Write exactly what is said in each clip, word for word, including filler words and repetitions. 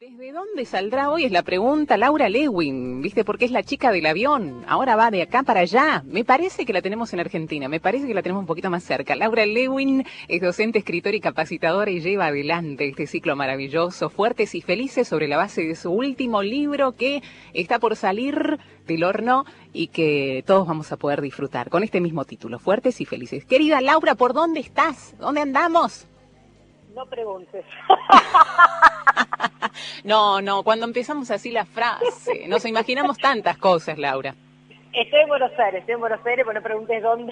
¿Desde dónde saldrá hoy? Es la pregunta Laura Lewin, ¿viste? Porque es la chica del avión. Ahora va de acá para allá. Me parece que la tenemos en Argentina, me parece que la tenemos un poquito más cerca. Laura Lewin es docente, escritora y capacitadora y lleva adelante este ciclo maravilloso, Fuertes y Felices, sobre la base de su último libro que está por salir del horno y que todos vamos a poder disfrutar con este mismo título, Fuertes y Felices. Querida Laura, ¿por dónde estás? ¿Dónde andamos? No preguntes. No, no, cuando empezamos así la frase, nos imaginamos tantas cosas, Laura. Estoy en Buenos Aires, estoy en Buenos Aires, bueno, no preguntes dónde.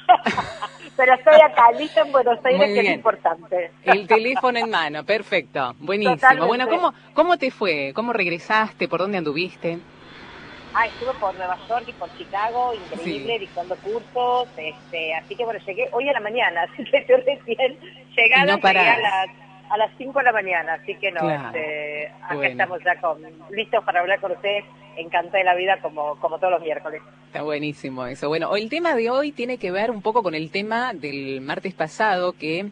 Pero estoy acá, lista en Buenos Aires, que es importante. El teléfono en mano, perfecto, buenísimo. Totalmente. Bueno, ¿cómo, ¿cómo te fue? ¿Cómo regresaste? ¿Por dónde anduviste? Ah, estuve por Nueva York y por Chicago, increíble, sí. Dictando cursos, este, así que bueno, llegué hoy a la mañana, así que estoy recién llegada, no llegué a las, a las cinco de la mañana, así que no, claro. este, acá bueno. Estamos ya con, listos para hablar con ustedes, encantada de la vida como, como todos los miércoles. Está buenísimo eso. Bueno, el tema de hoy tiene que ver un poco con el tema del martes pasado, que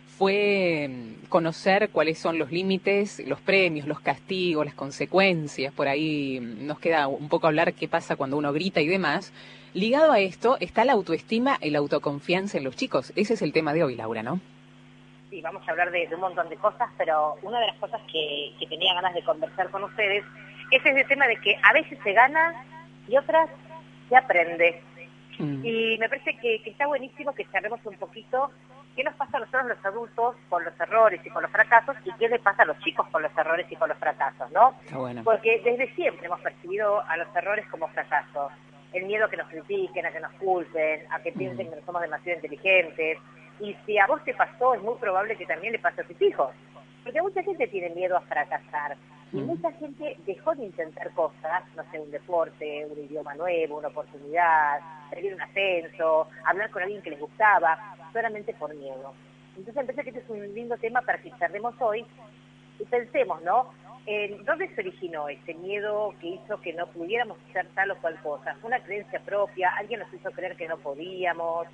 fue conocer cuáles son los límites, los premios, los castigos, las consecuencias. Por ahí nos queda un poco hablar qué pasa cuando uno grita y demás. Ligado a esto está la autoestima y la autoconfianza en los chicos. Ese es el tema de hoy, Laura, ¿no? Sí, vamos a hablar de, de un montón de cosas, pero una de las cosas que, que tenía ganas de conversar con ustedes es ese tema de que a veces se gana y otras se aprende. Mm. Y me parece que, que está buenísimo que charlemos un poquito qué nos pasa a nosotros los adultos con los errores y con los fracasos y qué le pasa a los chicos con los errores y con los fracasos, ¿no? Está bueno. Porque desde siempre hemos percibido a los errores como fracasos. El miedo a que nos critiquen, a que nos culpen, a que piensen mm. que no somos demasiado inteligentes. Y si a vos te pasó, es muy probable que también le pase a tus hijos. Porque mucha gente tiene miedo a fracasar. Y mm. mucha gente dejó de intentar cosas, no sé, un deporte, un idioma nuevo, una oportunidad, pedir un ascenso, hablar con alguien que les gustaba, solamente por miedo. Entonces me parece que este es un lindo tema para que charlemos hoy y pensemos, ¿no? ¿En dónde se originó ese miedo que hizo que no pudiéramos hacer tal o cual cosa? ¿Fue una creencia propia? ¿Alguien nos hizo creer que no podíamos?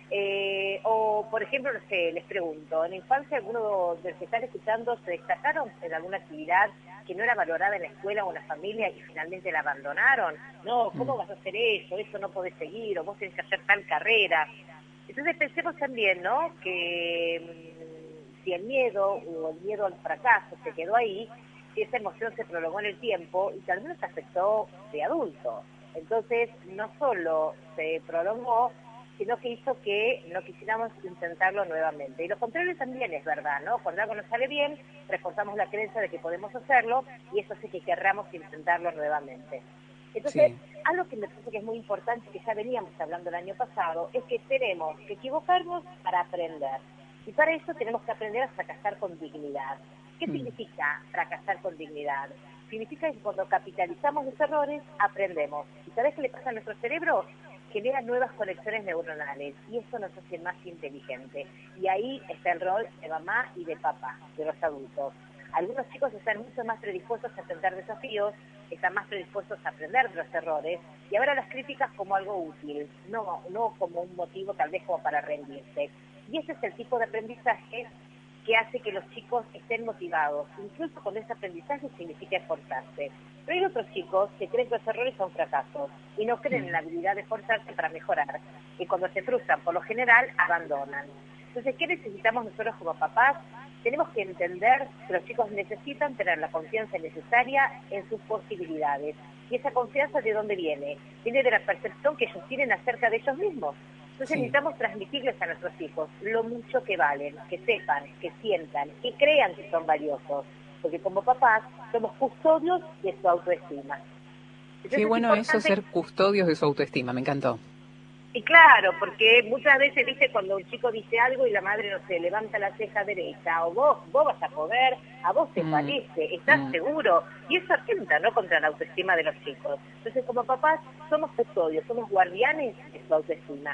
Eh, o, por ejemplo, no sé, les pregunto, ¿en la infancia alguno de los que están escuchando se destacaron en alguna actividad que no era valorada en la escuela o en la familia y finalmente la abandonaron? No, ¿cómo vas a hacer eso? Eso no podés seguir, o vos tenés que hacer tal carrera. Entonces pensemos también, ¿no?, que mmm, si el miedo o el miedo al fracaso se quedó ahí, si esa emoción se prolongó en el tiempo y tal vez nos afectó de adulto. Entonces, no solo se prolongó, sino que hizo que no quisiéramos intentarlo nuevamente. Y lo contrario también es verdad, ¿no? Cuando algo nos sale bien, reforzamos la creencia de que podemos hacerlo y eso hace que querramos intentarlo nuevamente. Entonces, sí. Algo que me parece que es muy importante, que ya veníamos hablando el año pasado, es que tenemos que equivocarnos para aprender. Y para eso tenemos que aprender a fracasar con dignidad. ¿Qué mm. significa fracasar con dignidad? Significa que cuando capitalizamos los errores, aprendemos. ¿Y sabés qué le pasa a nuestro cerebro? Genera nuevas conexiones neuronales y eso nos hace más inteligentes. Y ahí está el rol de mamá y de papá, de los adultos. Algunos chicos están mucho más predispuestos a enfrentar desafíos, están más predispuestos a aprender de los errores y ahora las críticas como algo útil, no, no como un motivo tal vez como para rendirse. Y ese es el tipo de aprendizaje que hace que los chicos estén motivados, incluso cuando ese aprendizaje significa esforzarse. Pero hay otros chicos que creen que los errores son fracasos y no creen en la habilidad de esforzarse para mejorar. Y cuando se frustran, por lo general, abandonan. Entonces, ¿qué necesitamos nosotros como papás? Tenemos que entender que los chicos necesitan tener la confianza necesaria en sus posibilidades. ¿Y esa confianza de dónde viene? Viene de la percepción que ellos tienen acerca de ellos mismos. Entonces sí. Necesitamos transmitirles a nuestros hijos lo mucho que valen, que sepan, que sientan, que crean que son valiosos. Porque como papás somos custodios de su autoestima. Entonces, Qué bueno es eso, ser custodios de su autoestima, me encantó. Y claro, porque muchas veces, viste, cuando un chico dice algo y la madre, no sé, levanta la ceja derecha, o vos, vos vas a poder, a vos te mm. parece, estás mm. seguro, y eso atenta, ¿no?, contra la autoestima de los chicos. Entonces, como papás, somos custodios, somos guardianes de su autoestima.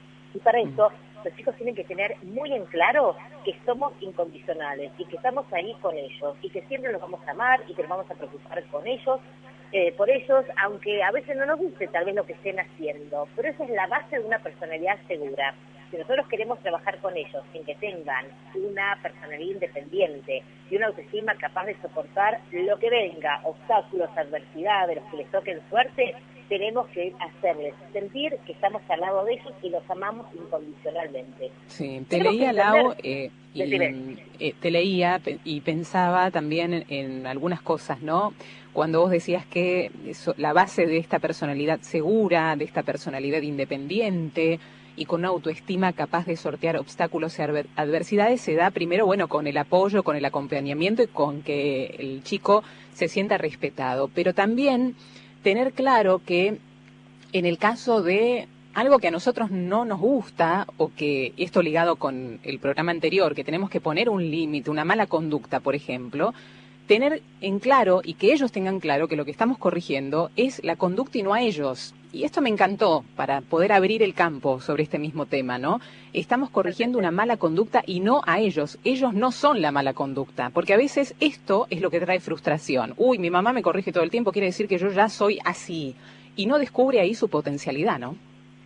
Y para eso, mm. los chicos tienen que tener muy en claro que somos incondicionales, y que estamos ahí con ellos, y que siempre los vamos a amar, y que nos vamos a preocupar con ellos, Eh, por ellos, aunque a veces no nos guste tal vez lo que estén haciendo, pero esa es la base de una personalidad segura. Si nosotros queremos trabajar con ellos en que tengan una personalidad independiente y una autoestima capaz de soportar lo que venga, obstáculos, adversidades, los que les toquen suerte, tenemos que hacerles sentir que estamos al lado de ellos y los amamos incondicionalmente. Sí, te leía, Lau, eh, y, eh, te leía y pensaba también en, en algunas cosas, ¿no? Cuando vos decías que eso, la base de esta personalidad segura, de esta personalidad independiente y con una autoestima capaz de sortear obstáculos y adversidades, se da primero, bueno, con el apoyo, con el acompañamiento y con que el chico se sienta respetado. Pero también tener claro que en el caso de algo que a nosotros no nos gusta, o que esto ligado con el programa anterior, que tenemos que poner un límite, una mala conducta, por ejemplo, tener en claro y que ellos tengan claro que lo que estamos corrigiendo es la conducta y no a ellos. Y esto me encantó para poder abrir el campo sobre este mismo tema, ¿no? Estamos corrigiendo una mala conducta y no a ellos. Ellos no son la mala conducta, porque a veces esto es lo que trae frustración. Uy, mi mamá me corrige todo el tiempo, quiere decir que yo ya soy así. Y no descubre ahí su potencialidad, ¿no?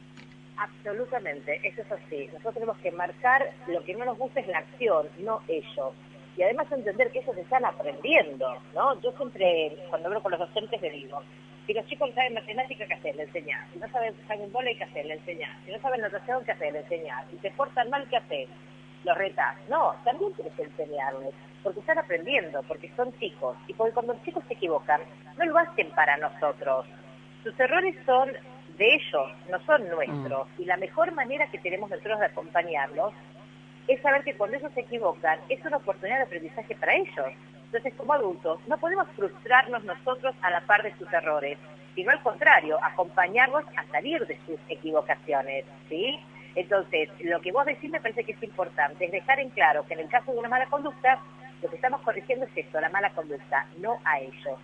Absolutamente, eso es así. Nosotros tenemos que marcar lo que no nos gusta es la acción, no ellos. Y además entender que ellos están aprendiendo, ¿no? Yo siempre, cuando hablo con los docentes, les digo, si los chicos no saben matemática, ¿qué hacer? Le enseñar. Si no saben, saben bola, ¿qué hacer? Le enseñar. Si no saben natación, ¿qué hacer? Le enseñar. Si se portan mal, ¿qué hacer? Los retás. No, también tienes que enseñarles, porque están aprendiendo, porque son chicos. Y porque cuando los chicos se equivocan, no lo hacen para nosotros. Sus errores son de ellos, no son nuestros. Mm. Y la mejor manera que tenemos nosotros de acompañarlos es saber que cuando ellos se equivocan, es una oportunidad de aprendizaje para ellos. Entonces, como adultos, no podemos frustrarnos nosotros a la par de sus errores, sino al contrario, acompañarlos a salir de sus equivocaciones, ¿sí? Entonces, lo que vos decís me parece que es importante, es dejar en claro que en el caso de una mala conducta, lo que estamos corrigiendo es esto, la mala conducta, no a ellos.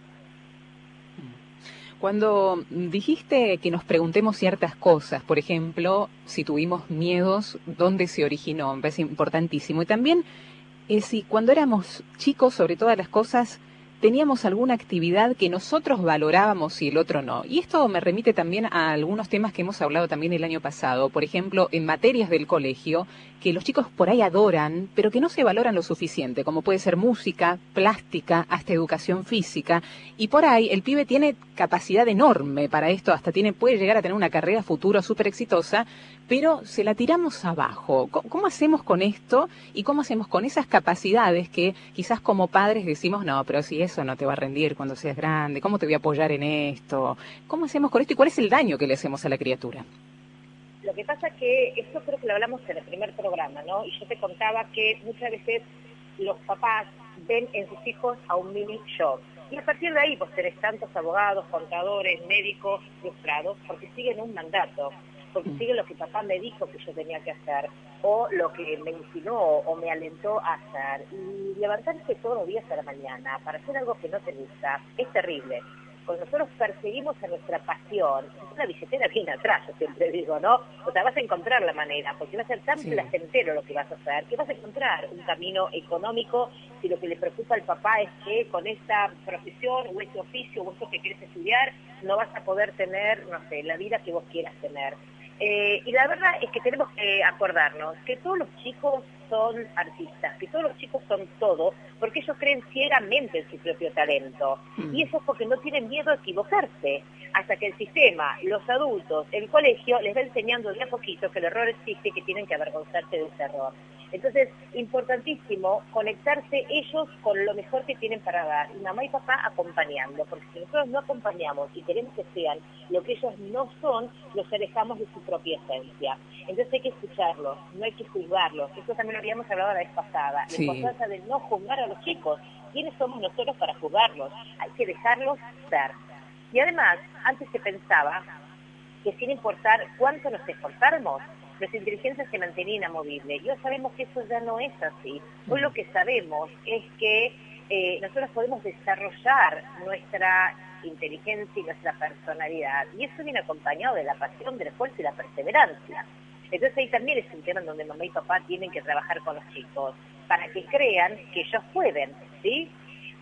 Cuando dijiste que nos preguntemos ciertas cosas, por ejemplo, si tuvimos miedos, ¿dónde se originó? Me parece importantísimo. Y también, eh, si cuando éramos chicos, sobre todas las cosas, teníamos alguna actividad que nosotros valorábamos y el otro no. Y esto me remite también a algunos temas que hemos hablado también el año pasado. Por ejemplo, en materias del colegio, que los chicos por ahí adoran, pero que no se valoran lo suficiente, como puede ser música, plástica, hasta educación física. Y por ahí el pibe tiene capacidad enorme para esto, hasta tiene puede llegar a tener una carrera futura súper exitosa, pero se la tiramos abajo. ¿Cómo hacemos con esto y cómo hacemos con esas capacidades que quizás como padres decimos, no, pero si eso no te va a rendir cuando seas grande, ¿cómo te voy a apoyar en esto? ¿Cómo hacemos con esto y cuál es el daño que le hacemos a la criatura? Lo que pasa que esto creo que lo hablamos en el primer programa, ¿no? Y yo te contaba que muchas veces los papás ven en sus hijos a un mini yo. Y a partir de ahí vos tenés tantos abogados, contadores, médicos, frustrados, porque siguen un mandato, porque siguen lo que papá me dijo que yo tenía que hacer, o lo que me insinuó o me alentó a hacer. Y levantarse todos los días a la mañana para hacer algo que no te gusta es terrible. Cuando nosotros perseguimos a nuestra pasión, una billetera viene atrás, yo siempre digo, ¿no? O sea, vas a encontrar la manera, porque va a ser tan sí. placentero lo que vas a hacer, que vas a encontrar un camino económico si lo que le preocupa al papá es que con esta profesión o este oficio o esto que quieres estudiar, no vas a poder tener, no sé, la vida que vos quieras tener. Eh, y la verdad es que tenemos que acordarnos que todos los chicos son artistas, que todos los chicos son todo, porque ellos creen ciegamente en su propio talento. Mm. Y eso es porque no tienen miedo a equivocarse, hasta que el sistema, los adultos, el colegio, les va enseñando de a poquito que el error existe y que tienen que avergonzarse de ese error. Entonces, importantísimo conectarse ellos con lo mejor que tienen para dar, y mamá y papá acompañando, porque si nosotros no acompañamos y queremos que sean lo que ellos no son, los alejamos de su propia esencia. Entonces hay que escucharlos, no hay que juzgarlos. Eso también lo habíamos hablado la vez pasada, sí. La importancia de no juzgar a los chicos. ¿Quiénes somos nosotros para juzgarlos? Hay que dejarlos ser. Y además, antes se pensaba que sin importar cuánto nos esforzáramos, nuestra inteligencia se mantenía inamovible. Y hoy sabemos que eso ya no es así. Hoy lo que sabemos es que eh, nosotros podemos desarrollar nuestra inteligencia y nuestra personalidad. Y eso viene acompañado de la pasión, del esfuerzo y la perseverancia. Entonces ahí también es un tema en donde mamá y papá tienen que trabajar con los chicos para que crean que ellos pueden, ¿sí?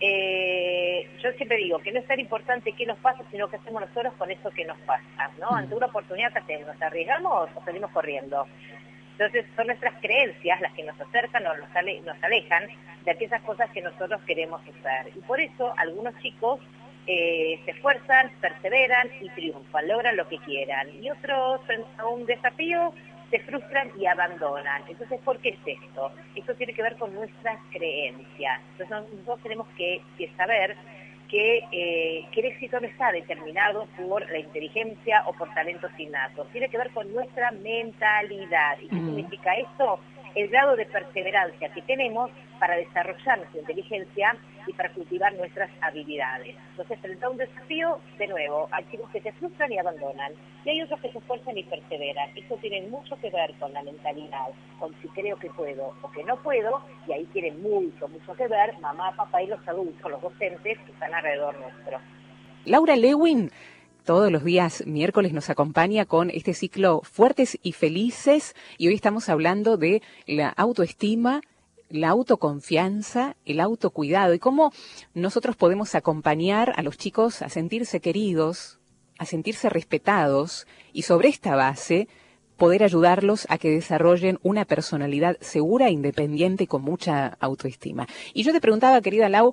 Eh, yo siempre digo que no es tan importante qué nos pasa, sino qué hacemos nosotros con eso que nos pasa, ¿no? Ante una oportunidad que hacemos, ¿nos arriesgamos o salimos corriendo? Entonces son nuestras creencias las que nos acercan o nos, ale nos alejan de aquellas cosas que nosotros queremos hacer. Y por eso algunos chicos eh, se esfuerzan, perseveran y triunfan, logran lo que quieran. Y otros, frente a un desafío, se frustran y abandonan. Entonces, ¿por qué es esto? Esto tiene que ver con nuestras creencias. Entonces nosotros tenemos que, que saber que, eh, que el éxito no está determinado por la inteligencia o por talentos innatos. Tiene que ver con nuestra mentalidad. ¿Y qué mm. significa esto? El grado de perseverancia que tenemos para desarrollar nuestra inteligencia y para cultivar nuestras habilidades. Entonces, frente a un desafío, de nuevo, hay chicos que se frustran y abandonan, y hay otros que se esfuerzan y perseveran. Eso tiene mucho que ver con la mentalidad, con si creo que puedo o que no puedo, y ahí tiene mucho, mucho que ver mamá, papá y los adultos, los docentes que están alrededor nuestro. Laura Lewin todos los días miércoles nos acompaña con este ciclo Fuertes y Felices, y hoy estamos hablando de la autoestima, la autoconfianza, el autocuidado y cómo nosotros podemos acompañar a los chicos a sentirse queridos, a sentirse respetados, y sobre esta base poder ayudarlos a que desarrollen una personalidad segura, independiente y con mucha autoestima. Y yo te preguntaba, querida Lau,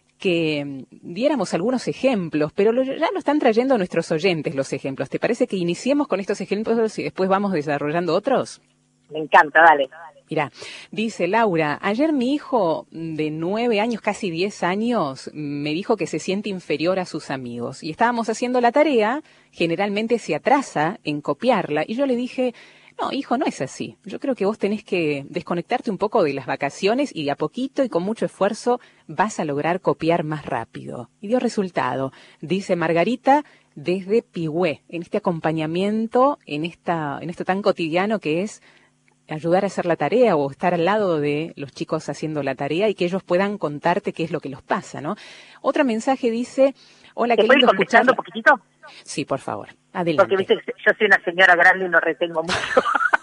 que diéramos algunos ejemplos, pero lo, ya lo están trayendo nuestros oyentes los ejemplos. ¿Te parece que iniciemos con estos ejemplos y después vamos desarrollando otros? Me encanta, dale. Mira, dice Laura, ayer mi hijo de nueve años, casi diez años, me dijo que se siente inferior a sus amigos. Y estábamos haciendo la tarea, generalmente se atrasa en copiarla, y yo le dije, no, hijo, no es así. Yo creo que vos tenés que desconectarte un poco de las vacaciones y de a poquito y con mucho esfuerzo vas a lograr copiar más rápido. Y dio resultado, dice Margarita desde Pigüé, en este acompañamiento, en esta, en esto tan cotidiano que es ayudar a hacer la tarea o estar al lado de los chicos haciendo la tarea y que ellos puedan contarte qué es lo que los pasa, ¿no? Otro mensaje dice, hola, qué lindo escucharla. ¿Un poquitito? Sí, por favor, adelante. Porque viste, yo soy una señora grande y no retengo mucho.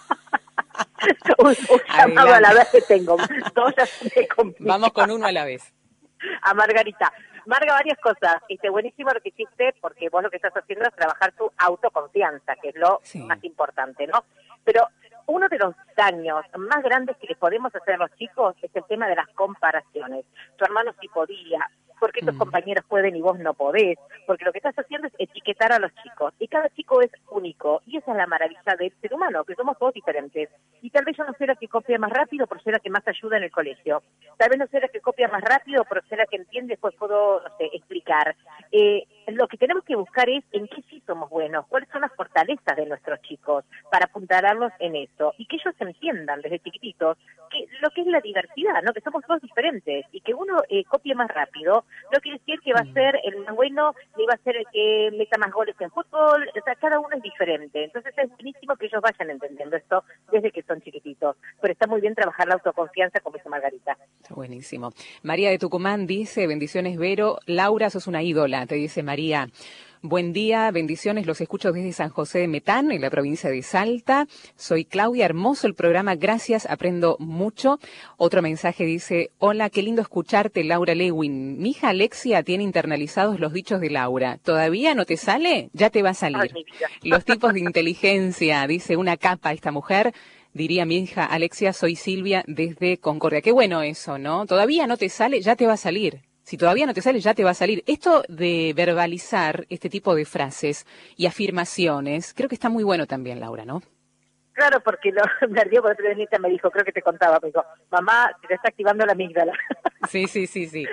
un un llamado a la vez que tengo. Dos ya se me complica. Vamos con uno a la vez. A Margarita. Marga, varias cosas. Este, buenísimo lo que hiciste, porque vos lo que estás haciendo es trabajar tu autoconfianza, que es lo sí. más importante, ¿no? Pero uno de los daños más grandes que les podemos hacer a los chicos es el tema de las comparaciones. Tu hermano sí podía, ¿por qué tus mm. compañeros pueden y vos no podés? Porque lo que estás haciendo es etiquetar a los chicos. Y cada chico es único. Y esa es la maravilla del ser humano, que somos todos diferentes. Y tal vez yo no soy la que copia más rápido, pero soy la que más ayuda en el colegio. Tal vez no soy la que copia más rápido, pero soy la que entiende, después puedo, no sé, explicar. Eh, lo que tenemos que buscar es en qué sí somos buenos, cuáles son las fortalezas de nuestros chicos, para apuntalarlos en eso. Y que ellos entiendan desde chiquititos que lo que es la diversidad, ¿no? Que somos todos diferentes. Y que uno eh, copie más rápido no quiere decir que va a ser el más bueno, ni va a ser el que meta más goles en fútbol. O sea, cada uno es diferente. Entonces es buenísimo que ellos vayan entendiendo esto desde que son chiquititos. Pero está muy bien trabajar la autoconfianza, como dice Margarita. Buenísimo. María de Tucumán dice, bendiciones Vero, Laura, sos una ídola, te dice María. Buen día, bendiciones, los escucho desde San José de Metán, en la provincia de Salta. Soy Claudia, hermoso el programa, gracias, aprendo mucho. Otro mensaje dice, hola, qué lindo escucharte, Laura Lewin. Mi hija Alexia tiene internalizados los dichos de Laura. ¿Todavía no te sale? Ya te va a salir. Ay, los tipos de inteligencia, dice una capa esta mujer. Diría mi hija Alexia, soy Silvia desde Concordia. Qué bueno eso, ¿no? Todavía no te sale, ya te va a salir. Si todavía no te sale, ya te va a salir. Esto de verbalizar este tipo de frases y afirmaciones, creo que está muy bueno también, Laura, ¿no? Claro, porque lo, me ardió porque Benita me dijo, creo que te contaba, me dijo, mamá, se te está activando la amígdala. Sí, sí, sí, sí.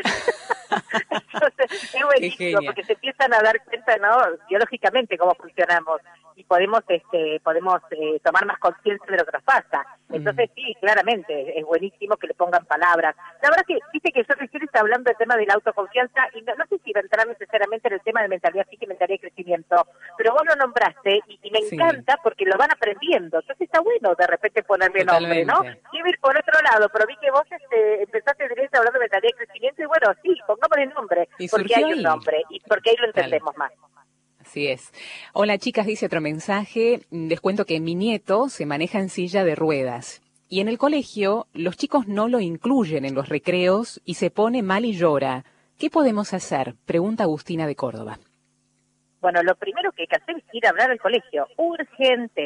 Entonces, es buenísimo, porque se empiezan a dar cuenta, ¿no?, biológicamente cómo funcionamos, y podemos este podemos eh, tomar más conciencia de lo que nos pasa. Entonces, mm. sí, claramente, es buenísimo que le pongan palabras. La verdad que, viste que yo recién estaba hablando del tema de la autoconfianza, y no, no sé si va a entrar necesariamente en el tema de mentalidad física y mentalidad de crecimiento, pero vos lo nombraste, y, y me sí. encanta porque lo van aprendiendo. Entonces está bueno de repente ponerle nombre, ¿no? Quiero ir por otro lado, pero vi que vos este, empezaste directo hablando de mentalidad de crecimiento, y bueno, sí, pongámosle nombre, y porque hay un ahí. nombre, y porque ahí lo entendemos Dale. más. Así es. Hola chicas, dice otro mensaje, les cuento que mi nieto se maneja en silla de ruedas y en el colegio los chicos no lo incluyen en los recreos y se pone mal y llora. ¿Qué podemos hacer? Pregunta Agustina de Córdoba. Bueno, lo primero que hay que hacer es ir a hablar al colegio, urgente.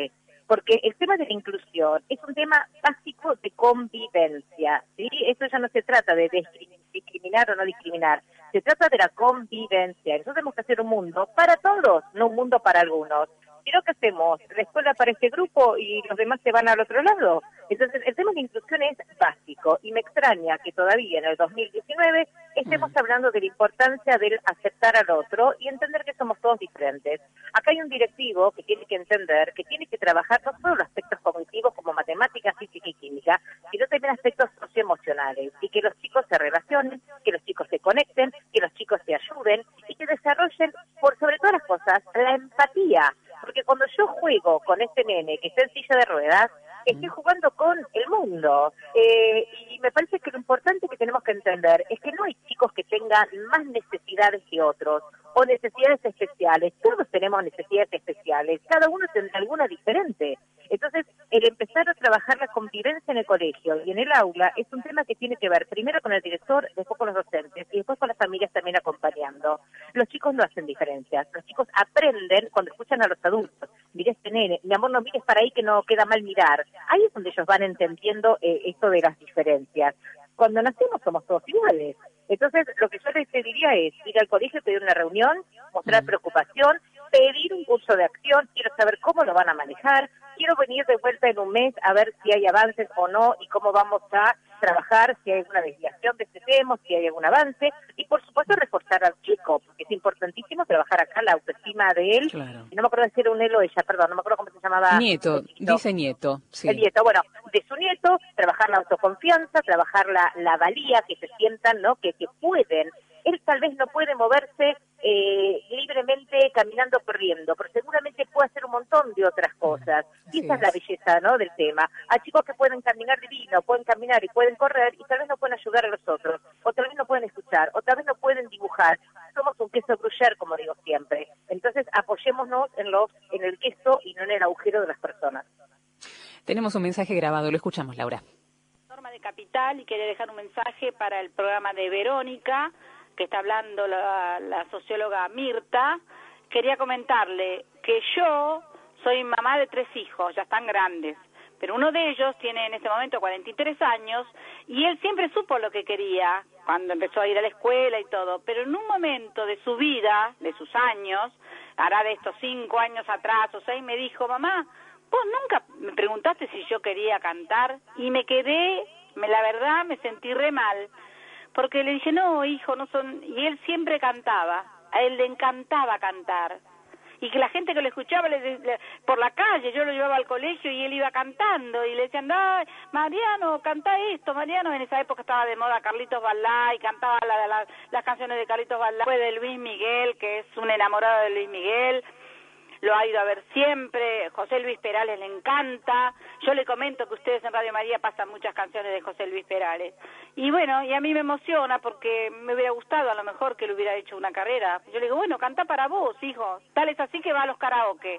porque el tema de la inclusión es un tema básico de convivencia, ¿sí? Esto ya no se trata de discriminar o no discriminar, se trata de la convivencia. Nosotros tenemos que hacer un mundo para todos, no un mundo para algunos. ¿Y lo que hacemos? ¿La escuela para este grupo y los demás se van al otro lado? Entonces, el tema de inclusión es básico y me extraña que todavía en el dos mil diecinueve estemos mm. hablando de la importancia del aceptar al otro y entender que somos todos diferentes. Acá hay un directivo que tiene que entender, que tiene que trabajar no solo los aspectos cognitivos como matemáticas, física y química, sino también aspectos socioemocionales y que los chicos se relacionen, que los chicos se conecten, que los chicos se ayuden y que desarrollen, por sobre todas las cosas, la empatía. Porque cuando yo juego con este nene que está en silla de ruedas, estoy jugando con el mundo. Eh, y me parece que lo importante que tenemos que entender es que no hay chicos que tengan más necesidades que otros o necesidades especiales. Todos tenemos necesidades especiales, cada uno tendrá alguna diferente. Entonces, el empezar a trabajar la convivencia en el colegio y en el aula es un tema que tiene que ver primero con el director, después con los docentes y después con las familias también acompañando. Los chicos no hacen diferencias, los chicos aprenden cuando escuchan a los adultos. Mira este nene, mi amor, no mires para ahí que no queda mal mirar. Ahí es donde ellos van entendiendo eh, esto de las diferencias. Cuando nacemos somos todos iguales. Entonces, lo que yo les pediría es ir al colegio, pedir una reunión, mostrar preocupación, pedir un curso de acción, quiero saber cómo lo van a manejar, quiero venir de vuelta en un mes a ver si hay avances o no y cómo vamos a trabajar, si hay alguna desviación de este tema, si hay algún avance, y por supuesto reforzar al chico, porque es importantísimo trabajar acá la autoestima de él. Claro. No me acuerdo si era un él o ella, perdón, no me acuerdo cómo se llamaba. Nieto, dice nieto, sí. El nieto, bueno, de su nieto, trabajar la autoconfianza, trabajar la, la valía, que se sientan, ¿no?, que, que pueden. Él tal vez no puede moverse eh, libremente caminando, corriendo, pero seguramente puede hacer un montón de otras cosas. Y esa es la belleza, ¿no?, del tema. Hay chicos que pueden caminar divino, pueden caminar y pueden correr, y tal vez no pueden ayudar a los otros, o tal vez no pueden escuchar, o tal vez no pueden dibujar. Somos un queso gruyère, como digo siempre. Entonces, apoyémonos en, los, en el queso y no en el agujero de las personas. Tenemos un mensaje grabado, lo escuchamos, Laura. Norma de Capital, y quería dejar un mensaje para el programa de Verónica, que está hablando la, la socióloga Mirta. Quería comentarle que yo soy mamá de tres hijos, ya están grandes, pero uno de ellos tiene en este momento cuarenta y tres años, y él siempre supo lo que quería cuando empezó a ir a la escuela y todo, pero en un momento de su vida, de sus años, hará de estos cinco años atrás o seis, me dijo: mamá, vos nunca me preguntaste si yo quería cantar, y me quedé, me, la verdad me sentí re mal, porque le dije: no, hijo, no son... Y él siempre cantaba, a él le encantaba cantar, y que la gente que lo escuchaba le, le, por la calle, yo lo llevaba al colegio y él iba cantando, y le decían: ay, Mariano, canta esto, Mariano. En esa época estaba de moda Carlitos Balá, y cantaba la, la, las canciones de Carlitos Balá, fue de Luis Miguel, que es un enamorado de Luis Miguel, lo ha ido a ver siempre. José Luis Perales le encanta. Yo le comento que ustedes en Radio María pasan muchas canciones de José Luis Perales. Y bueno, y a mí me emociona porque me hubiera gustado a lo mejor que le hubiera hecho una carrera. Yo le digo: bueno, canta para vos, hijo. Tal es así que va a los karaoke.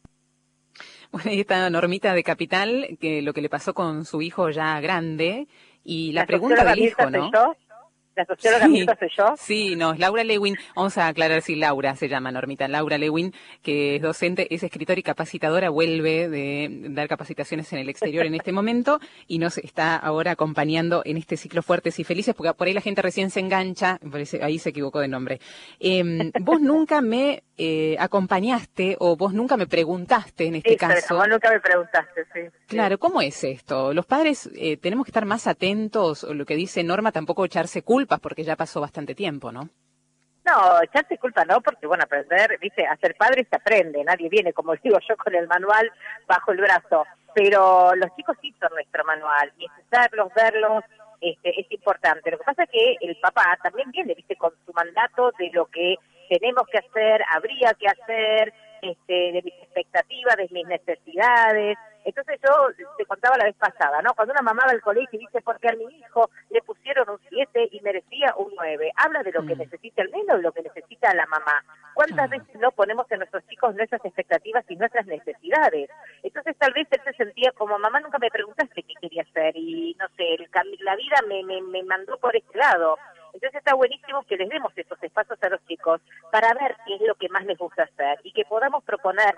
Bueno, ahí está Normita de Capital, que lo que le pasó con su hijo ya grande, y la, la pregunta del hijo, ¿no? Yo. ¿La socióloga sí, Mirta soy yo? Sí, no, es Laura Lewin. Vamos a aclarar si Laura se llama, Normita. Laura Lewin, que es docente, es escritora y capacitadora, vuelve de dar capacitaciones en el exterior en este momento y nos está ahora acompañando en este ciclo Fuertes y Felices, porque por ahí la gente recién se engancha, me parece, ahí se equivocó de nombre. Eh, vos nunca me eh, acompañaste o vos nunca me preguntaste en este sí, caso. Vos nunca me preguntaste, sí. Claro, ¿cómo es esto? Los padres eh, tenemos que estar más atentos, o lo que dice Norma, tampoco echarse culpas, porque ya pasó bastante tiempo, ¿no? No, echarse culpa no, porque bueno, aprender, viste, a ser padre se aprende, nadie viene, como digo yo, con el manual bajo el brazo, pero los chicos sí son nuestro manual, y escucharlos, verlos, este, es importante. Lo que pasa es que el papá también viene, viste, con su mandato de lo que tenemos que hacer, habría que hacer, este, de mis expectativas, de mis necesidades. Entonces yo te contaba la vez pasada, ¿no? Cuando una mamá va al colegio y dice: porque a mi hijo le pusieron un siete y merecía un nueve, habla de lo que mm. necesita el neno y lo que necesita la mamá. ¿Cuántas ah. veces no ponemos en nuestros chicos nuestras expectativas y nuestras necesidades? Entonces tal vez él se sentía como: mamá, nunca me preguntaste qué quería hacer, y no sé, el, la vida me, me, me mandó por este lado. Entonces está buenísimo que les demos estos espacios a los chicos para ver qué es lo que más les gusta hacer y que podamos proponerles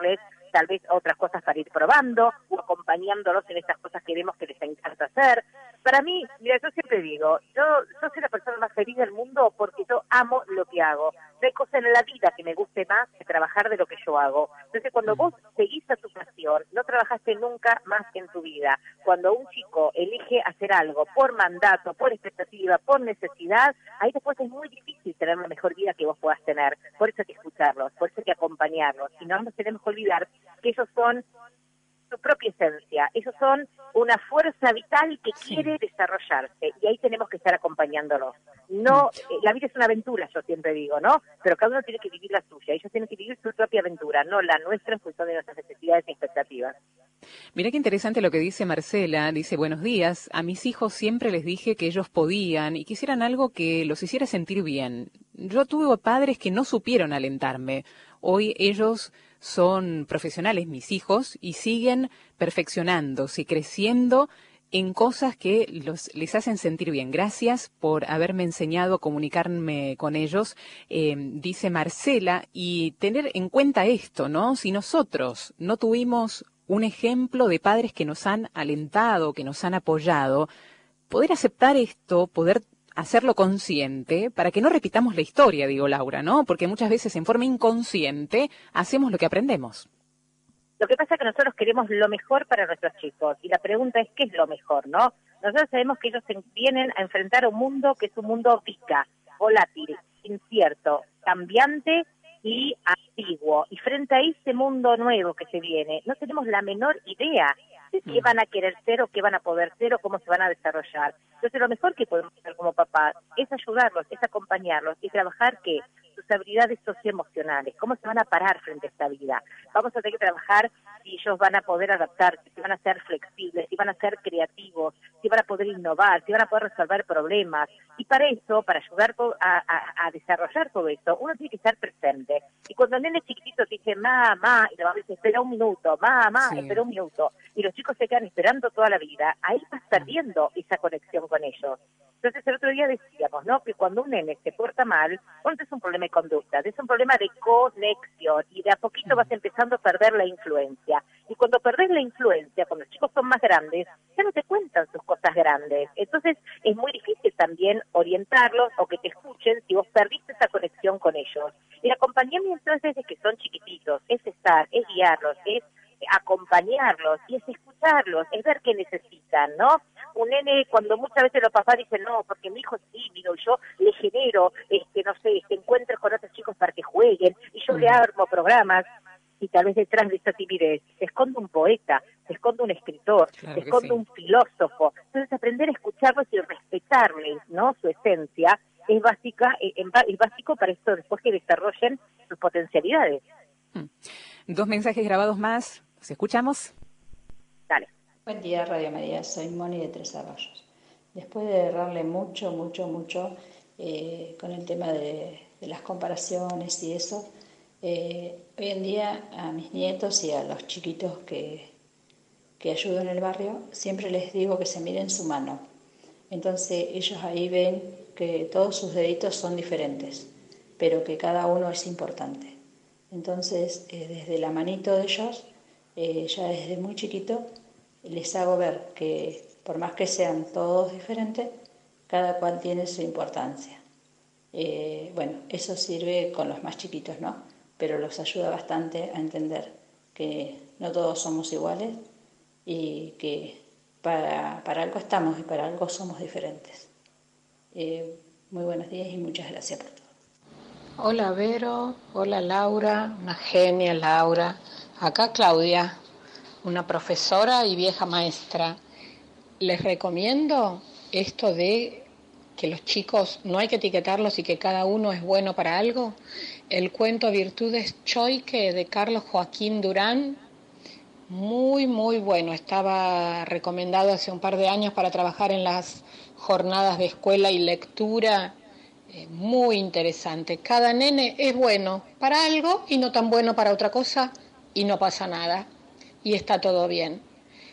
tal vez otras cosas para ir probando, o acompañándolos en esas cosas que vemos que les encanta hacer. Para mí, mira, yo siempre digo, yo, yo soy la persona más feliz del mundo porque yo amo lo que hago. No hay cosa en la vida que me guste más que trabajar de lo que yo hago. Entonces, cuando vos seguís a tu pasión, no trabajaste nunca más en tu vida. Cuando un chico elige hacer algo por mandato, por expectativa, por necesidad, ahí después es muy difícil tener la mejor vida que vos puedas tener. Por eso hay que escucharlos, por eso hay que acompañarlos. Y no nos tenemos que olvidar que ellos son su propia esencia, ellos son una fuerza vital que sí. quiere desarrollarse, y ahí tenemos que estar acompañándolos. No, eh, la vida es una aventura, yo siempre digo, ¿no? Pero cada uno tiene que vivir la suya, ellos tienen que vivir su propia aventura, no la nuestra en función de nuestras necesidades y expectativas. Mirá qué interesante lo que dice Marcela, dice, buenos días, a mis hijos siempre les dije que ellos podían y quisieran algo que los hiciera sentir bien. Yo tuve padres que no supieron alentarme. Hoy ellos son profesionales, mis hijos, y siguen perfeccionándose y creciendo en cosas que los, les hacen sentir bien. Gracias por haberme enseñado a comunicarme con ellos, eh, dice Marcela, y tener en cuenta esto, ¿no? Si nosotros no tuvimos un ejemplo de padres que nos han alentado, que nos han apoyado, poder aceptar esto, poder hacerlo consciente, para que no repitamos la historia, digo Laura, ¿no? Porque muchas veces en forma inconsciente hacemos lo que aprendemos. Lo que pasa es que nosotros queremos lo mejor para nuestros chicos, y la pregunta es, ¿qué es lo mejor, no? Nosotros sabemos que ellos vienen a enfrentar un mundo que es un mundo pica, volátil, incierto, cambiante y antiguo. Y frente a ese mundo nuevo que se viene, no tenemos la menor idea de qué van a querer ser o qué van a poder ser o cómo se van a desarrollar. Entonces lo mejor que podemos hacer como papás es ayudarlos, es acompañarlos y trabajar que sus habilidades socioemocionales, cómo se van a parar frente a esta vida. Vamos a tener que trabajar si ellos van a poder adaptarse, si van a ser flexibles, si van a ser creativos, si van a poder innovar, si van a poder resolver problemas. Y para eso, para ayudar a, a, a desarrollar todo eso, uno tiene que estar presente. Y cuando el nene chiquitito te dice, mamá, y la mamá dice, espera un minuto, mamá, sí. espera un minuto, y los chicos se quedan esperando toda la vida, ahí vas perdiendo esa conexión con ellos. Entonces el otro día decíamos, ¿no?, que cuando un nene se porta mal, no es un problema de conducta, es un problema de conexión, y de a poquito vas empezando a perder la influencia. Y cuando perdés la influencia, cuando los chicos son más grandes, ya no te cuentan sus cosas grandes. Entonces es muy difícil también orientarlos o que te escuchen si vos perdiste esa conexión con ellos. El acompañamiento es desde que son chiquititos, es estar, es guiarlos, es acompañarlos y es escucharlos, es ver qué necesitan, ¿no? Un nene, cuando muchas veces los papás dicen, no, porque mi hijo es tímido, y yo le genero, este, no sé, este encuentros con otros chicos para que jueguen, y yo le armo programas, y tal vez detrás de esa timidez se esconde un poeta, se esconde un escritor, claro se esconde sí. un filósofo. Entonces aprender a escucharlos y respetarles, ¿no?, su esencia, es básica, es básico para esto después que desarrollen sus potencialidades. Hmm. Dos mensajes grabados más, ¿los escuchamos? Dale. Buen día, Radio María, soy Moni de Tres Arroyos. Después de errarle mucho, mucho, mucho eh, con el tema de, de las comparaciones y eso, eh, hoy en día a mis nietos y a los chiquitos que, que ayudo en el barrio, siempre les digo que se miren su mano. Entonces ellos ahí ven que todos sus deditos son diferentes, pero que cada uno es importante. Entonces, eh, desde la manito de ellos, eh, ya desde muy chiquito, les hago ver que por más que sean todos diferentes, cada cual tiene su importancia. Eh, bueno, eso sirve con los más chiquitos, ¿no? Pero los ayuda bastante a entender que no todos somos iguales y que para, para algo estamos y para algo somos diferentes. Eh, muy buenos días y muchas gracias por todo. Hola Vero, hola Laura, una genia Laura. Acá Claudia, una profesora y vieja maestra. Les recomiendo esto de que los chicos no hay que etiquetarlos y que cada uno es bueno para algo. El cuento Virtudes Choique de Carlos Joaquín Durán, muy muy bueno. Estaba recomendado hace un par de años para trabajar en las jornadas de escuela y lectura. Eh, muy interesante. Cada nene es bueno para algo y no tan bueno para otra cosa y no pasa nada y está todo bien.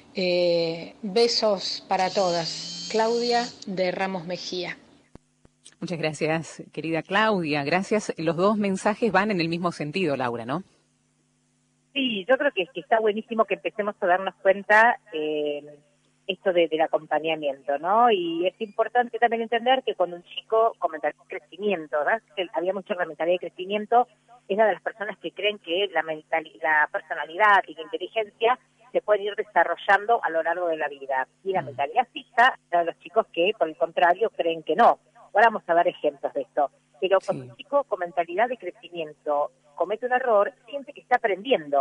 Eh, besos para todas. Claudia de Ramos Mejía. Muchas gracias, querida Claudia. Gracias. Los dos mensajes van en el mismo sentido, Laura, ¿no? Sí, yo creo que, que está buenísimo que empecemos a darnos cuenta eh, esto de, del acompañamiento, ¿no? Y es importante también entender que cuando un chico con mentalidad de crecimiento, ¿verdad? Que había mucha la mentalidad de crecimiento, es una de las personas que creen que la, mental, la personalidad y la inteligencia se pueden ir desarrollando a lo largo de la vida. Y la mentalidad fija, de los chicos que, por el contrario, creen que no. Ahora vamos a dar ejemplos de esto. Pero cuando sí. un chico con mentalidad de crecimiento comete un error, siente que está aprendiendo.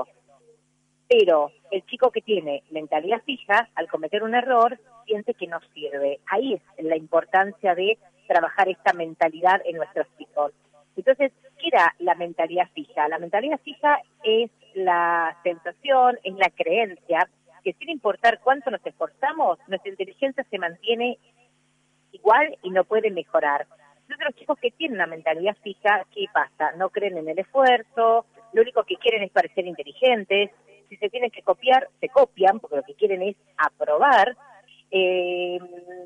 Pero el chico que tiene mentalidad fija, al cometer un error, siente que no sirve. Ahí es la importancia de trabajar esta mentalidad en nuestros chicos. Entonces, ¿qué era la mentalidad fija? La mentalidad fija es la sensación, es la creencia que sin importar cuánto nos esforzamos, nuestra inteligencia se mantiene igual y no puede mejorar. Entonces los chicos que tienen una mentalidad fija, ¿qué pasa? No creen en el esfuerzo, lo único que quieren es parecer inteligentes, si se tienen que copiar, se copian, porque lo que quieren es aprobar, eh,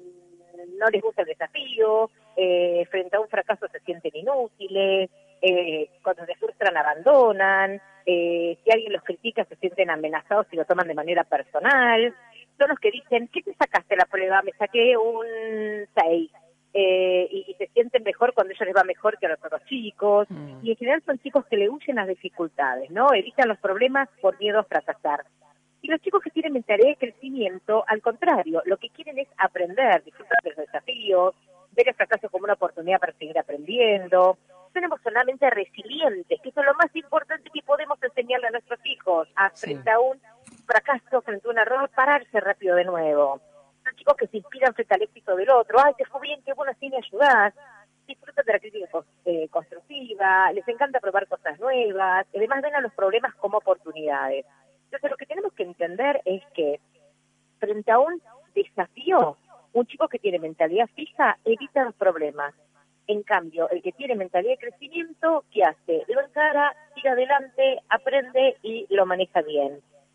no les gusta el desafío, eh, frente a un fracaso se sienten inútiles, eh, cuando se frustran abandonan, eh, si alguien los critica se sienten amenazados y lo toman de manera personal, son los que dicen, ¿qué te sacaste la prueba? Me saqué un seis. Eh, y, y se sienten mejor cuando a ellos les va mejor que a los otros chicos, mm. y en general son chicos que le huyen las dificultades, ¿no? Evitan los problemas por miedo a fracasar. Y los chicos que tienen mentalidad de crecimiento, al contrario, lo que quieren es aprender, disfrutar de los desafíos, ver el fracaso como una oportunidad para seguir aprendiendo, son emocionalmente resilientes, que eso es lo más importante que podemos enseñarle a nuestros hijos, a sí. frente a un fracaso, frente a un error, pararse rápido de nuevo. Son chicos que se inspiran frente al éxito del otro. Ay, te fue bien, qué bueno, así me ayudás. Disfrutan de la crítica eh, constructiva, les encanta probar cosas nuevas, y además ven a los problemas como oportunidades. Entonces lo que tenemos que entender es que frente a un desafío, un chico que tiene mentalidad fija evita los problemas. En cambio, el que tiene mentalidad de crecimiento, ¿qué hace? Lo encara, tira adelante, aprende y lo maneja bien.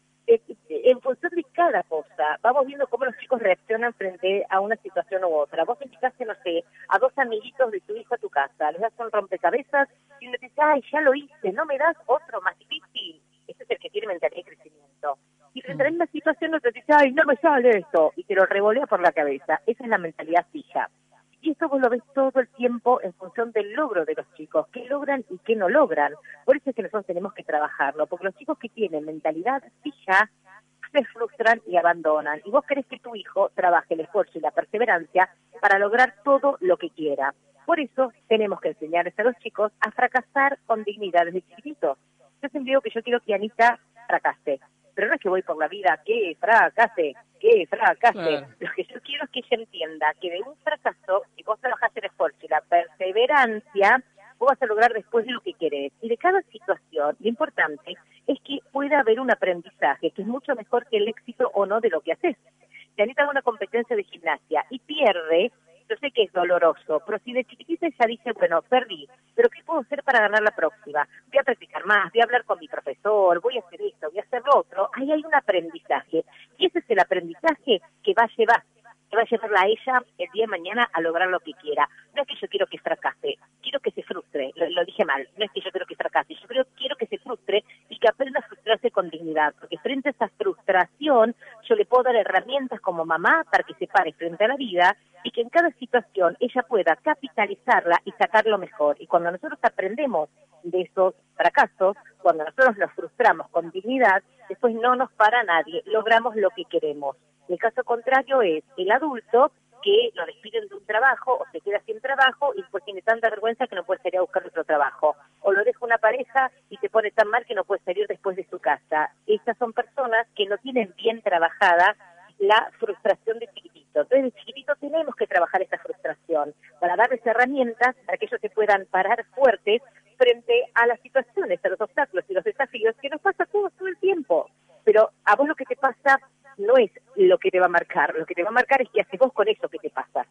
En función de cada cosa, vamos viendo cómo los chicos reaccionan frente a una situación u otra. Vos invitaste, no sé, a dos amiguitos de tu hijo a tu casa, les das un rompecabezas y uno te dice, ay, ya lo hice, ¿no me das otro más difícil? Ese es el que tiene mentalidad de crecimiento. Y frente a la misma situación otro te dice, ay, no me sale esto, y te lo revolea por la cabeza. Esa es la mentalidad fija. Y eso vos lo ves todo el tiempo en función del logro de los chicos, qué logran y qué no logran. Por eso es que nosotros tenemos que trabajarlo, porque los chicos que tienen mentalidad fija se frustran y abandonan. Y vos querés que tu hijo trabaje el esfuerzo y la perseverancia para lograr todo lo que quiera. Por eso tenemos que enseñarles a los chicos a fracasar con dignidad desde chiquititos. Yo siempre digo que yo quiero que Anita fracase, pero no es que voy por la vida, que fracase, que fracase. Claro. Lo que yo quiero es que ella entienda que de un fracaso, si vos trabajás el esfuerzo y la perseverancia, vos vas a lograr después lo que querés. Y de cada situación, lo importante es que pueda haber un aprendizaje, que es mucho mejor que el éxito o no de lo que haces. Si Anita hace una competencia de gimnasia y pierde, yo sé que es doloroso, pero si de chiquitita ella dice, bueno, perdí, pero ¿qué puedo hacer para ganar la próxima? Voy a practicar más, voy a hablar con mi profesor, voy a hacer esto, voy a hacer lo otro. Ahí hay un aprendizaje. Y ese es el aprendizaje que va a llevar, que va a llevarla a ella el día de mañana a lograr lo que quiera. No es que yo quiero que fracase, quiero que se frustre, lo, lo dije mal, no es que yo quiero que fracase, yo creo, quiero que se frustre y que aprenda a frustrarse con dignidad, porque frente a esa frustración yo le puedo dar herramientas como mamá para que se pare frente a la vida y que en cada situación ella pueda capitalizarla y sacar lo mejor. Y cuando nosotros aprendemos de esos fracasos, cuando nosotros nos frustramos con dignidad, después no nos para nadie, logramos lo que queremos. El caso contrario es el adulto que lo despiden de un trabajo o se queda sin trabajo y después tiene tanta vergüenza que no puede salir a buscar otro trabajo. O lo deja una pareja y se pone tan mal que no puede salir después de su casa. Estas son personas que no tienen bien trabajada la frustración de chiquitito. Entonces, de chiquitito tenemos que trabajar esa frustración para darles herramientas para que ellos se puedan parar fuertes frente a las situaciones, a los obstáculos y los desafíos que nos pasa a todos todo el tiempo. Pero a vos lo que te pasa no es lo que te va a marcar, lo que te va a marcar es qué haces vos con eso que te pasa.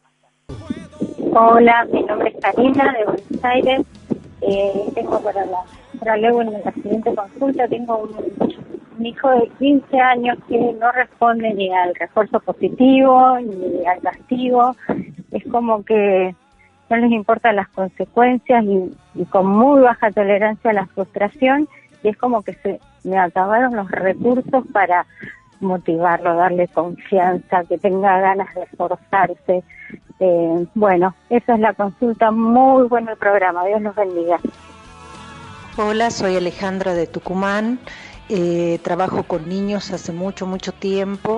Hola, mi nombre es Karina de Buenos Aires. Eh, tengo para la, para luego en la siguiente consulta, tengo un, un hijo de quince años que no responde ni al refuerzo positivo ni al castigo. Es como que no les importan las consecuencias y, y con muy baja tolerancia a la frustración, y es como que se me acabaron los recursos para motivarlo, darle confianza, que tenga ganas de esforzarse. Eh, bueno, esa es la consulta. Muy bueno el programa, Dios los bendiga. Hola, soy Alejandra de Tucumán, eh, trabajo con niños hace mucho, mucho tiempo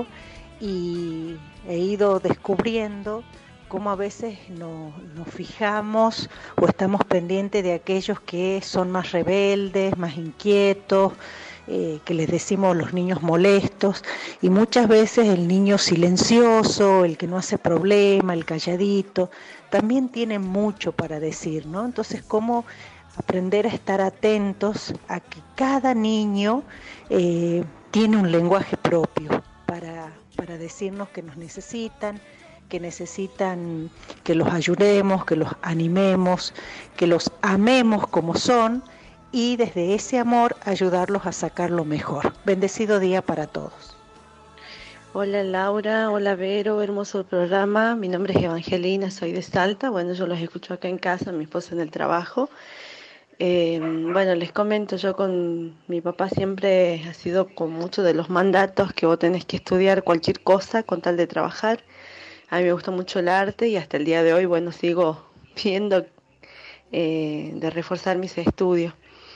y he ido descubriendo cómo a veces no, nos fijamos o estamos pendientes de aquellos que son más rebeldes, más inquietos, eh, que les decimos los niños molestos, y muchas veces el niño silencioso, el que no hace problema, el calladito, también tiene mucho para decir, ¿no? Entonces, ¿cómo aprender a estar atentos a que cada niño eh, tiene un lenguaje propio para, para decirnos que nos necesitan, que necesitan que los ayudemos, que los animemos, que los amemos como son y desde ese amor ayudarlos a sacar lo mejor. Bendecido día para todos. Hola Laura, hola Vero, hermoso programa. Mi nombre es Evangelina, soy de Salta. Bueno, yo los escucho acá en casa, mi esposa en el trabajo. Eh, bueno, les comento, yo con mi papá siempre ha sido con muchos de los mandatos que vos tenés que estudiar cualquier cosa con tal de trabajar. A mí me gusta mucho el arte y hasta el día de hoy, bueno, sigo viendo eh, de reforzar mis estudios.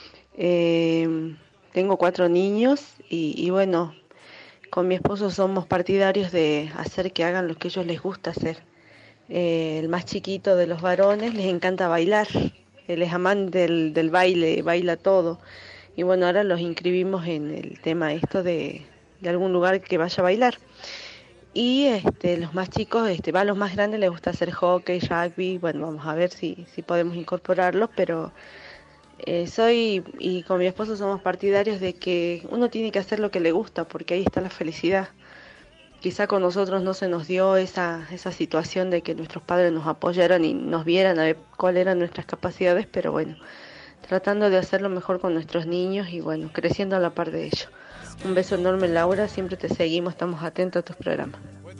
Eh, tengo cuatro niños y, y bueno, con mi esposo somos partidarios de hacer que hagan lo que a ellos les gusta hacer. Eh, el más chiquito de los varones les encanta bailar. Él es amante del, del baile, baila todo. Y bueno, ahora los inscribimos en el tema esto de, de algún lugar que vaya a bailar. Y este, los más chicos, este, va a los más grandes les gusta hacer hockey, rugby. Bueno, vamos a ver si, si podemos incorporarlos, pero eh, soy y con mi esposo somos partidarios de que uno tiene que hacer lo que le gusta, porque ahí está la felicidad. Quizá con nosotros no se nos dio esa, esa situación de que nuestros padres nos apoyaran y nos vieran a ver cuáles eran nuestras capacidades, pero bueno, tratando de hacerlo mejor con nuestros niños y bueno, creciendo a la par de ellos. Un beso enorme, Laura, siempre te seguimos, estamos atentos a tus programas.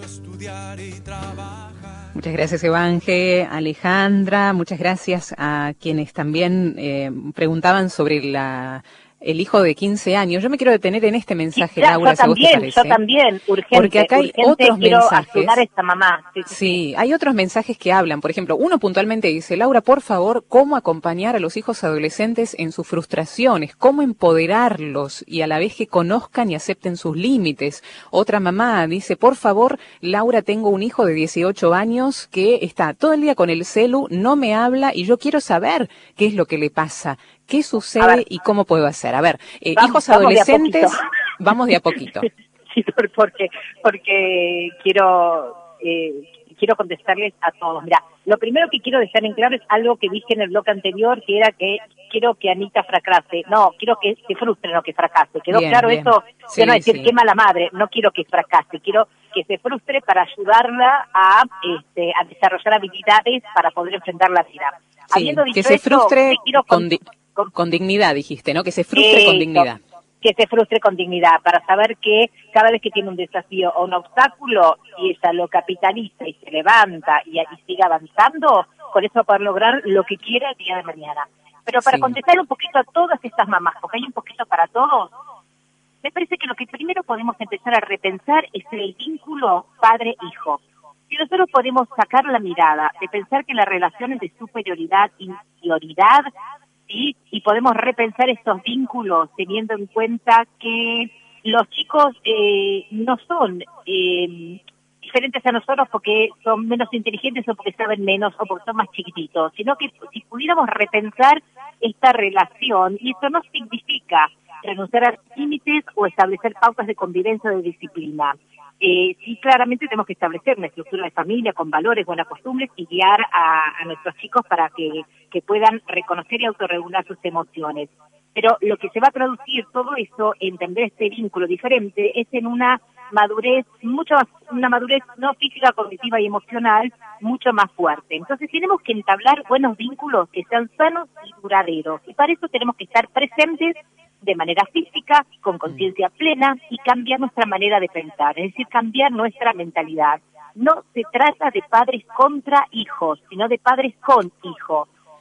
Muchas gracias, Evanje, Alejandra, muchas gracias a quienes también eh, preguntaban sobre la... el hijo de quince años. Yo me quiero detener en este mensaje, ya, Laura, yo si también, a vos te parece. Yo también, urgente. Porque acá hay urgente, otros quiero mensajes. Ayudar a esta mamá. Sí, sí, sí, sí, hay otros mensajes que hablan. Por ejemplo, uno puntualmente dice, Laura, por favor, ¿cómo acompañar a los hijos adolescentes en sus frustraciones? ¿Cómo empoderarlos y a la vez que conozcan y acepten sus límites? Otra mamá dice, por favor, Laura, tengo un hijo de dieciocho años que está todo el día con el celu, no me habla y yo quiero saber qué es lo que le pasa. ¿Qué sucede y cómo puedo hacer? A ver, eh, vamos, hijos adolescentes, vamos de a poquito. Sí, porque, porque quiero, eh, quiero contestarles a todos. Mira, lo primero que quiero dejar en claro es algo que dije en el bloque anterior, que era que quiero que Anita fracase. No, quiero que se frustre, no que fracase. ¿Quedó bien, claro bien. Eso? Sí, no decir, sí. Qué mala madre, no quiero que fracase, quiero que se frustre para ayudarla a, este, a desarrollar habilidades para poder enfrentar la vida. Sí, Habiendo dicho que se frustre esto, quiero con, con, con, con dignidad, dijiste, ¿no? Que se frustre eh, con dignidad. Que se frustre con dignidad, para saber que cada vez que tiene un desafío o un obstáculo, y ella lo capitaliza y se levanta y, y sigue avanzando, con eso va a poder lograr lo que quiera el día de mañana. Pero para sí. contestar un poquito a todas estas mamás, porque hay un poquito para todos, me parece que lo que primero podemos empezar a repensar es el vínculo padre-hijo. Si nosotros podemos sacar la mirada de pensar que la relación es de superioridad y inferioridad, ¿sí? Y podemos repensar estos vínculos teniendo en cuenta que los chicos eh, no son eh, diferentes a nosotros porque son menos inteligentes o porque saben menos o porque son más chiquititos, sino que si pudiéramos repensar esta relación, y eso no significa renunciar a límites o establecer pautas de convivencia o de disciplina. Eh, sí, claramente tenemos que establecer una estructura de familia con valores, buenas costumbres y guiar a, a nuestros chicos para que, que puedan reconocer y autorregular sus emociones. Pero lo que se va a traducir todo eso, entender este vínculo diferente, es en una madurez mucho más, una madurez no física, cognitiva y emocional mucho más fuerte. Entonces tenemos que entablar buenos vínculos que sean sanos y duraderos. Y para eso tenemos que estar presentes de manera física, con conciencia plena y cambiar nuestra manera de pensar, es decir, cambiar nuestra mentalidad. No se trata de padres contra hijos, sino de padres con hijos.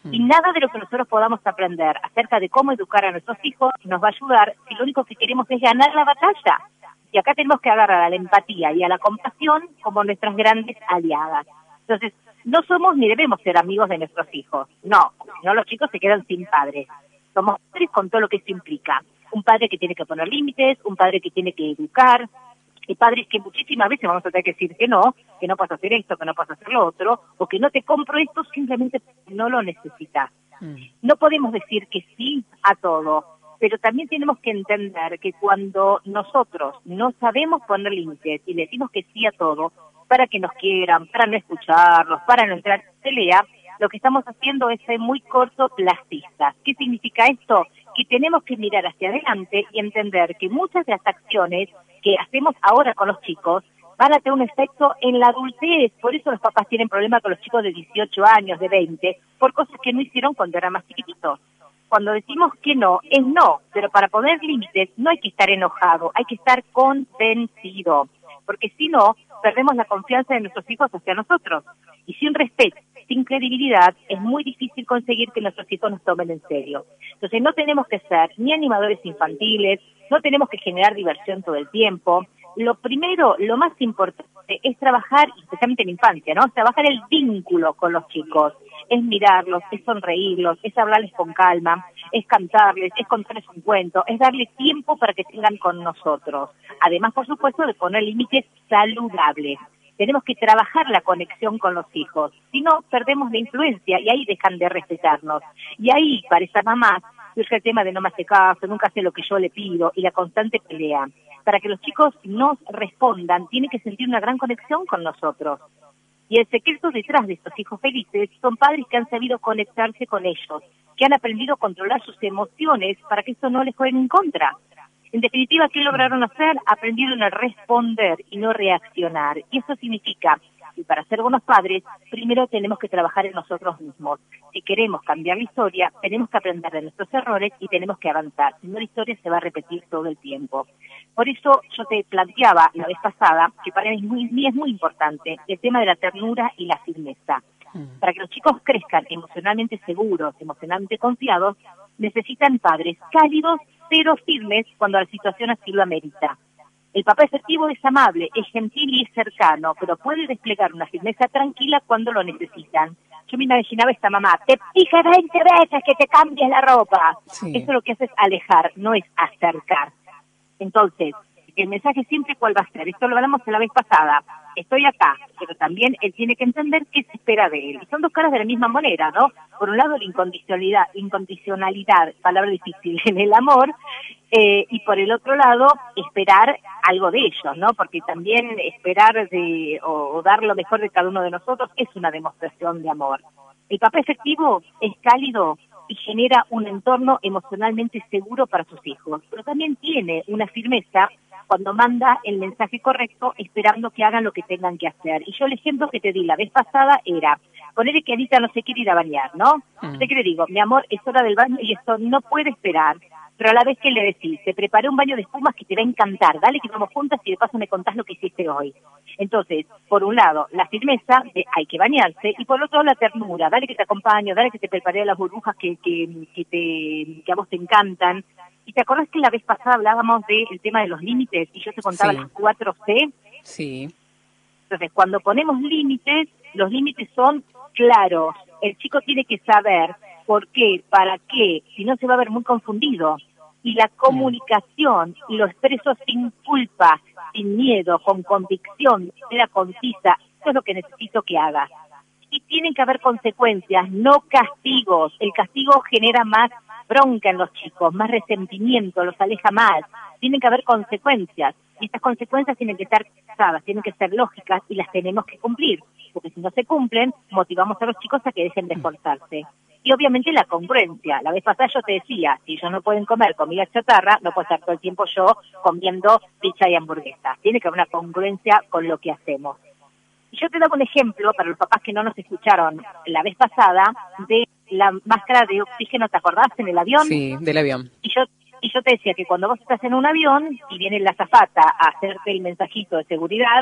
Y nada de lo que nosotros podamos aprender acerca de cómo educar a nuestros hijos nos va a ayudar si lo único que queremos es ganar la batalla. Y acá tenemos que agarrar a la empatía y a la compasión como nuestras grandes aliadas. Entonces, no somos ni debemos ser amigos de nuestros hijos. No, si no los chicos se quedan sin padres. Somos padres con todo lo que eso implica. Un padre que tiene que poner límites, un padre que tiene que educar, y padres que muchísimas veces vamos a tener que decir que no, que no puedes hacer esto, que no puedes hacer lo otro, o que no te compro esto simplemente porque no lo necesitas. Mm. No podemos decir que sí a todo, pero también tenemos que entender que cuando nosotros no sabemos poner límites y le decimos que sí a todo, para que nos quieran, para no escucharlos, para no entrar en pelea, lo que estamos haciendo es ser muy cortoplacistas. ¿Qué significa esto? Que tenemos que mirar hacia adelante y entender que muchas de las acciones que hacemos ahora con los chicos van a tener un efecto en la adultez. Por eso los papás tienen problemas con los chicos de dieciocho años, de veinte, por cosas que no hicieron cuando eran más chiquititos. Cuando decimos que no, es no, pero para poner límites no hay que estar enojado, hay que estar convencido, porque si no, perdemos la confianza de nuestros hijos hacia nosotros. Y sin respeto, sin credibilidad, es muy difícil conseguir que nuestros hijos nos tomen en serio. Entonces no tenemos que ser ni animadores infantiles, no tenemos que generar diversión todo el tiempo. Lo primero, lo más importante es trabajar, especialmente en la infancia, ¿no? Trabajar el vínculo con los chicos. Es mirarlos, es sonreírlos, es hablarles con calma, es cantarles, es contarles un cuento, es darles tiempo para que tengan con nosotros. Además, por supuesto, de poner límites saludables. Tenemos que trabajar la conexión con los hijos, si no, perdemos la influencia y ahí dejan de respetarnos. Y ahí, para esa mamá, surge el tema de no me hace caso, nunca hace lo que yo le pido y la constante pelea. Para que los chicos nos respondan, tienen que sentir una gran conexión con nosotros. Y el secreto detrás de estos hijos felices son padres que han sabido conectarse con ellos, que han aprendido a controlar sus emociones para que esto no les juegue en contra. En definitiva, ¿qué lograron hacer? Aprendieron a responder y no reaccionar. Y eso significa que para ser buenos padres, primero tenemos que trabajar en nosotros mismos. Si queremos cambiar la historia, tenemos que aprender de nuestros errores y tenemos que avanzar. Si no, la historia se va a repetir todo el tiempo. Por eso yo te planteaba la vez pasada, que para mí es muy, es muy importante, el tema de la ternura y la firmeza. Para que los chicos crezcan emocionalmente seguros, emocionalmente confiados, necesitan padres cálidos, pero firmes cuando la situación así lo amerita. El papá efectivo es amable, es gentil y es cercano, pero puede desplegar una firmeza tranquila cuando lo necesitan. Yo me imaginaba esta mamá, te dije veinte veces que te cambies la ropa. Sí. Eso lo que hace es alejar, no es acercar. Entonces, el mensaje siempre cuál va a ser, esto lo hablamos la vez pasada, estoy acá, pero también él tiene que entender qué se espera de él. Y son dos caras de la misma moneda, ¿no? Por un lado la incondicionalidad, incondicionalidad, palabra difícil, en el amor, eh, y por el otro lado esperar algo de ellos, ¿no? Porque también esperar de, o, o dar lo mejor de cada uno de nosotros es una demostración de amor. El papá efectivo es cálido y genera un entorno emocionalmente seguro para sus hijos, pero también tiene una firmeza cuando manda el mensaje correcto esperando que hagan lo que tengan que hacer. Y yo el ejemplo que te di la vez pasada era, ponerle que Anita no se quiere ir a bañar, ¿no? Mm. ¿Qué le digo? Mi amor, es hora del baño y esto no puede esperar, pero a la vez que le decís, te preparé un baño de espumas que te va a encantar, dale que vamos juntas y de paso me contás lo que hiciste hoy. Entonces, por un lado, la firmeza de hay que bañarse, y por otro lado la ternura, dale que te acompaño, dale que te preparé las burbujas que, que, que, te, que a vos te encantan. ¿Y te acordás que la vez pasada hablábamos del tema de los límites y yo te contaba sí. las cuatro C? Sí. Entonces, cuando ponemos límites, los límites son claros. El chico tiene que saber por qué, para qué, si no se va a ver muy confundido. Y la comunicación, lo expreso sin culpa, sin miedo, con convicción, de manera concisa, eso es lo que necesito que hagas. Y tienen que haber consecuencias, no castigos. El castigo genera más bronca en los chicos, más resentimiento, los aleja más. Tienen que haber consecuencias. Y estas consecuencias tienen que estar pensadas, tienen que ser lógicas y las tenemos que cumplir. Porque si no se cumplen, motivamos a los chicos a que dejen de esforzarse. Y obviamente la congruencia. La vez pasada yo te decía, si ellos no pueden comer comida chatarra, no puedo estar todo el tiempo yo comiendo pizza y hamburguesa. Tiene que haber una congruencia con lo que hacemos. Y yo te doy un ejemplo, para los papás que no nos escucharon la vez pasada, de la máscara de oxígeno, ¿te acordás? En el avión. Sí, del avión. Y yo y yo te decía que cuando vos estás en un avión y viene la azafata a hacerte el mensajito de seguridad,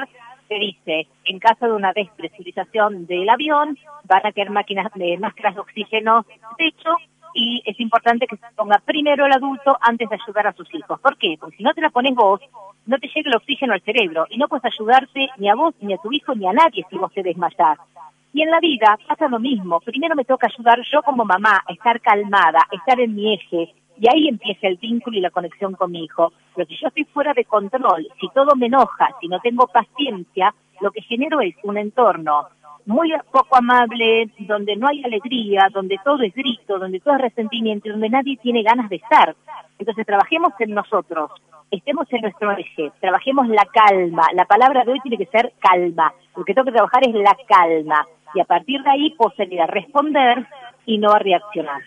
se dice, en caso de una despresurización del avión, van a quedar máquinas de máscaras de oxígeno de techo, y es importante que se ponga primero el adulto antes de ayudar a sus hijos. ¿Por qué? Porque si no te la pones vos, no te llega el oxígeno al cerebro y no puedes ayudarte ni a vos, ni a tu hijo, ni a nadie si vos te desmayás. Y en la vida pasa lo mismo. Primero me toca ayudar yo como mamá a estar calmada, a estar en mi eje, y ahí empieza el vínculo y la conexión con mi hijo. Pero si yo estoy fuera de control, si todo me enoja, si no tengo paciencia, lo que genero es un entorno muy poco amable, donde no hay alegría, donde todo es grito, donde todo es resentimiento, y donde nadie tiene ganas de estar. Entonces trabajemos en nosotros, estemos en nuestro eje, trabajemos la calma. La palabra de hoy tiene que ser calma. Lo que tengo que trabajar es la calma. Y a partir de ahí puedo salir a responder y no a reaccionar.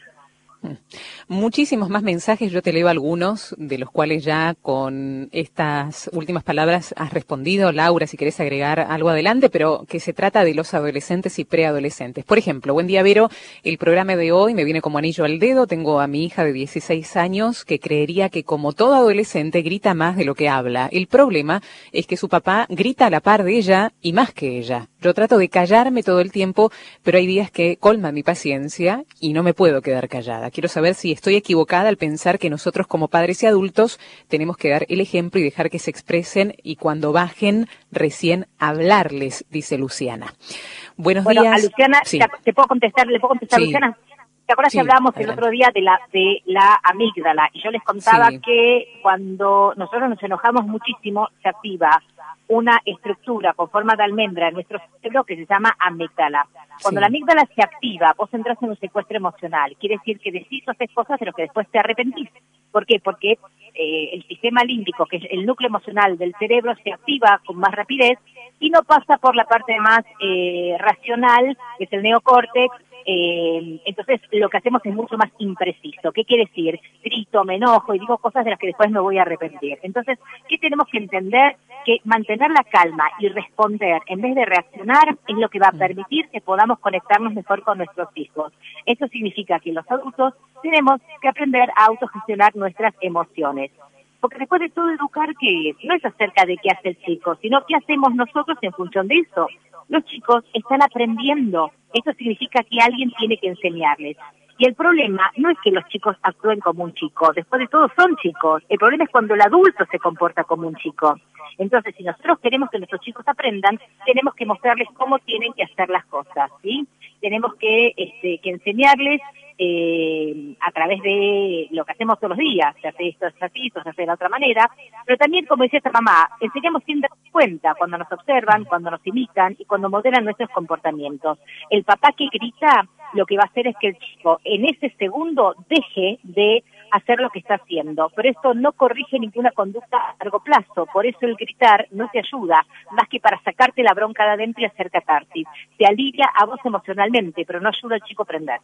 Muchísimos más mensajes, yo te leo algunos, de los cuales ya con estas últimas palabras has respondido. Laura, si querés agregar algo adelante, pero que se trata de los adolescentes y preadolescentes. Por ejemplo, buen día, Vero, el programa de hoy me viene como anillo al dedo. Tengo a mi hija de dieciséis años que creería que como todo adolescente grita más de lo que habla. El problema es que su papá grita a la par de ella y más que ella. Yo trato de callarme todo el tiempo, pero hay días que colman mi paciencia y no me puedo quedar callada. Quiero saber si estoy equivocada al pensar que nosotros como padres y adultos tenemos que dar el ejemplo y dejar que se expresen, y cuando bajen recién hablarles, dice Luciana. Buenos bueno, días. A Luciana, sí. ¿te, ¿te puedo contestar? ¿Le puedo contestar, sí. Luciana? ¿Te acuerdas sí, que hablábamos adelante. el otro día de la de la amígdala? Y yo les contaba sí. que cuando nosotros nos enojamos muchísimo, se activa una estructura con forma de almendra en nuestro cerebro que se llama amígdala. Cuando sí. la amígdala se activa, vos entras en un secuestro emocional. Quiere decir que decís o haces cosas de lo que después te arrepentís. ¿Por qué? Porque eh, el sistema límbico, que es el núcleo emocional del cerebro, se activa con más rapidez y no pasa por la parte más eh, racional, que es el neocórtex. Eh, entonces lo que hacemos es mucho más impreciso. ¿Qué quiere decir? Grito, me enojo y digo cosas de las que después me voy a arrepentir. Entonces, ¿qué tenemos que entender? Que mantener la calma y responder en vez de reaccionar es lo que va a permitir que podamos conectarnos mejor con nuestros hijos. Eso significa que los adultos tenemos que aprender a autogestionar nuestras emociones. Porque después de todo, educar, que no es acerca de qué hace el chico, sino qué hacemos nosotros en función de eso. Los chicos están aprendiendo. Eso significa que alguien tiene que enseñarles. Y el problema no es que los chicos actúen como un chico. Después de todo, son chicos. El problema es cuando el adulto se comporta como un chico. Entonces, si nosotros queremos que nuestros chicos aprendan, tenemos que mostrarles cómo tienen que hacer las cosas, ¿sí? Tenemos que, este, que enseñarles eh, a través de lo que hacemos todos los días. Se hace esto, se hace esto, se hace de la otra manera. Pero también, como decía esta mamá, enseñamos sin dar cuenta cuando nos observan, cuando nos imitan y cuando modelan nuestros comportamientos. El papá que grita, lo que va a hacer es que el chico en ese segundo deje de hacer lo que está haciendo, pero esto no corrige ninguna conducta a largo plazo. Por eso el gritar no te ayuda, más que para sacarte la bronca de adentro y hacer catarsis. Te alivia a vos emocionalmente, pero no ayuda al chico a aprender.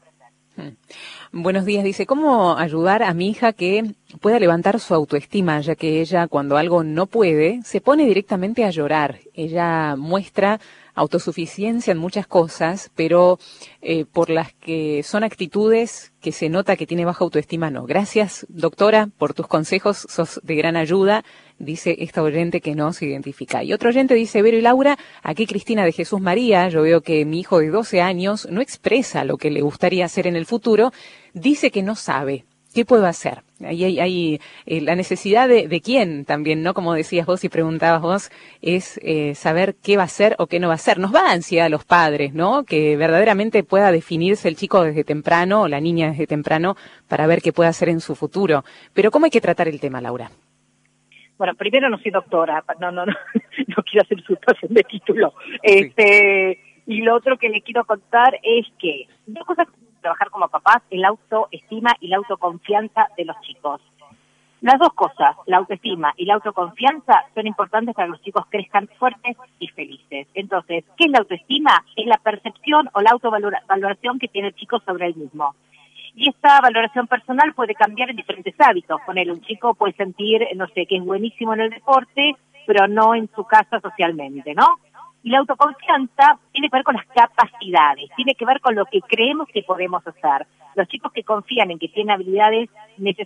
Hmm. Buenos días, dice, ¿cómo ayudar a mi hija que pueda levantar su autoestima, ya que ella cuando algo no puede, se pone directamente a llorar? Ella muestra autosuficiencia en muchas cosas, pero eh, por las que son actitudes que se nota que tiene baja autoestima, no. Gracias, doctora, por tus consejos, sos de gran ayuda, dice esta oyente que no se identifica. Y otro oyente dice, Vero y Laura, aquí Cristina de Jesús María, yo veo que mi hijo de doce años no expresa lo que le gustaría hacer en el futuro, dice que no sabe. ¿Qué puedo hacer? Ahí hay, hay eh, la necesidad de, de quién también, ¿no? Como decías vos y preguntabas vos, es eh, saber qué va a hacer o qué no va a hacer. Nos va a ansiedad a los padres, ¿no? Que verdaderamente pueda definirse el chico desde temprano o la niña desde temprano para ver qué puede hacer en su futuro. Pero ¿cómo hay que tratar el tema, Laura? Bueno, primero no soy doctora, no, no, no, no quiero hacer usurpación de título. Este, y lo otro que le quiero contar es que dos cosas trabajar como papás, el autoestima y la autoconfianza de los chicos. Las dos cosas, la autoestima y la autoconfianza, son importantes para que los chicos crezcan fuertes y felices. Entonces, ¿qué es la autoestima? Es la percepción o la autovaloración que tiene el chico sobre él mismo. Y esta valoración personal puede cambiar en diferentes hábitos. Poner un chico puede sentir, no sé, que es buenísimo en el deporte, pero no en su casa socialmente, ¿no? Y la autoconfianza tiene que ver con las capacidades, tiene que ver con lo que creemos que podemos hacer. Los chicos que confían en que tienen habilidades necesarias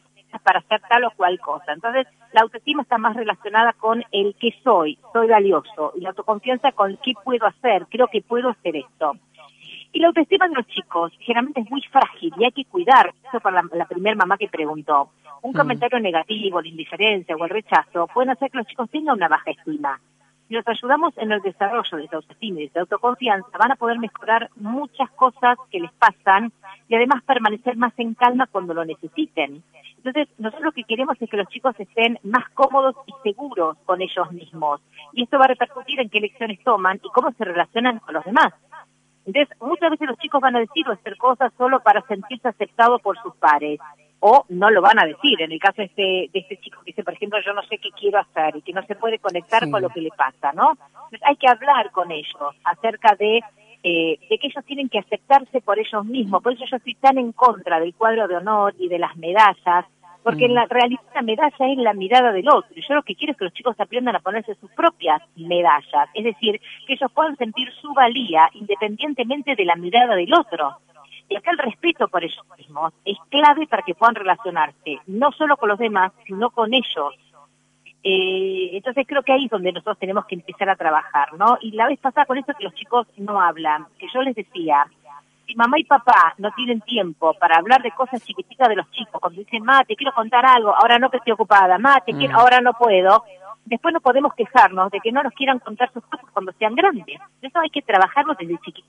para hacer tal o cual cosa. Entonces, la autoestima está más relacionada con el que soy, soy valioso, y la autoconfianza con qué puedo hacer, creo que puedo hacer esto. Y la autoestima de los chicos generalmente es muy frágil y hay que cuidar. Eso para la, la primera mamá que preguntó. Un mm. comentario negativo, la indiferencia o el rechazo pueden hacer que los chicos tengan una baja estima. Si los ayudamos en el desarrollo de esa autoestima y de esa autoconfianza, van a poder mejorar muchas cosas que les pasan y además permanecer más en calma cuando lo necesiten. Entonces, nosotros lo que queremos es que los chicos estén más cómodos y seguros con ellos mismos. Y esto va a repercutir en qué elecciones toman y cómo se relacionan con los demás. Entonces, muchas veces los chicos van a decir o hacer cosas solo para sentirse aceptados por sus pares, o no lo van a decir. En el caso de este, de este chico que dice, por ejemplo, yo no sé qué quiero hacer y que no se puede conectar sí. con lo que le pasa, ¿no? Entonces, hay que hablar con ellos acerca de, eh, de que ellos tienen que aceptarse por ellos mismos. Por eso yo estoy tan en contra del cuadro de honor y de las medallas, porque mm. en la realidad la medalla es la mirada del otro. Y yo lo que quiero es que los chicos aprendan a ponerse sus propias medallas, es decir, que ellos puedan sentir su valía independientemente de la mirada del otro. Y acá el respeto por ellos mismos es clave para que puedan relacionarse, no solo con los demás, sino con ellos. Eh, entonces creo que ahí es donde nosotros tenemos que empezar a trabajar, ¿no? Y la vez pasada con esto que los chicos no hablan, que yo les decía, si mamá y papá no tienen tiempo para hablar de cosas chiquititas de los chicos, cuando dicen, ma, te quiero contar algo, ahora no que estoy ocupada, ma, te quiero, ahora no puedo, después no podemos quejarnos de que no nos quieran contar sus cosas cuando sean grandes. Eso hay que trabajarlo desde chiquitos.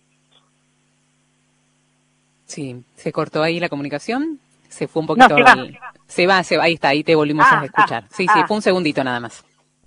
Sí, ¿se cortó ahí la comunicación? Se fue un poquito... No, se va. Al... Se va, se va, ahí está, ahí te volvimos ah, a escuchar. Sí, ah, sí, fue un segundito nada más.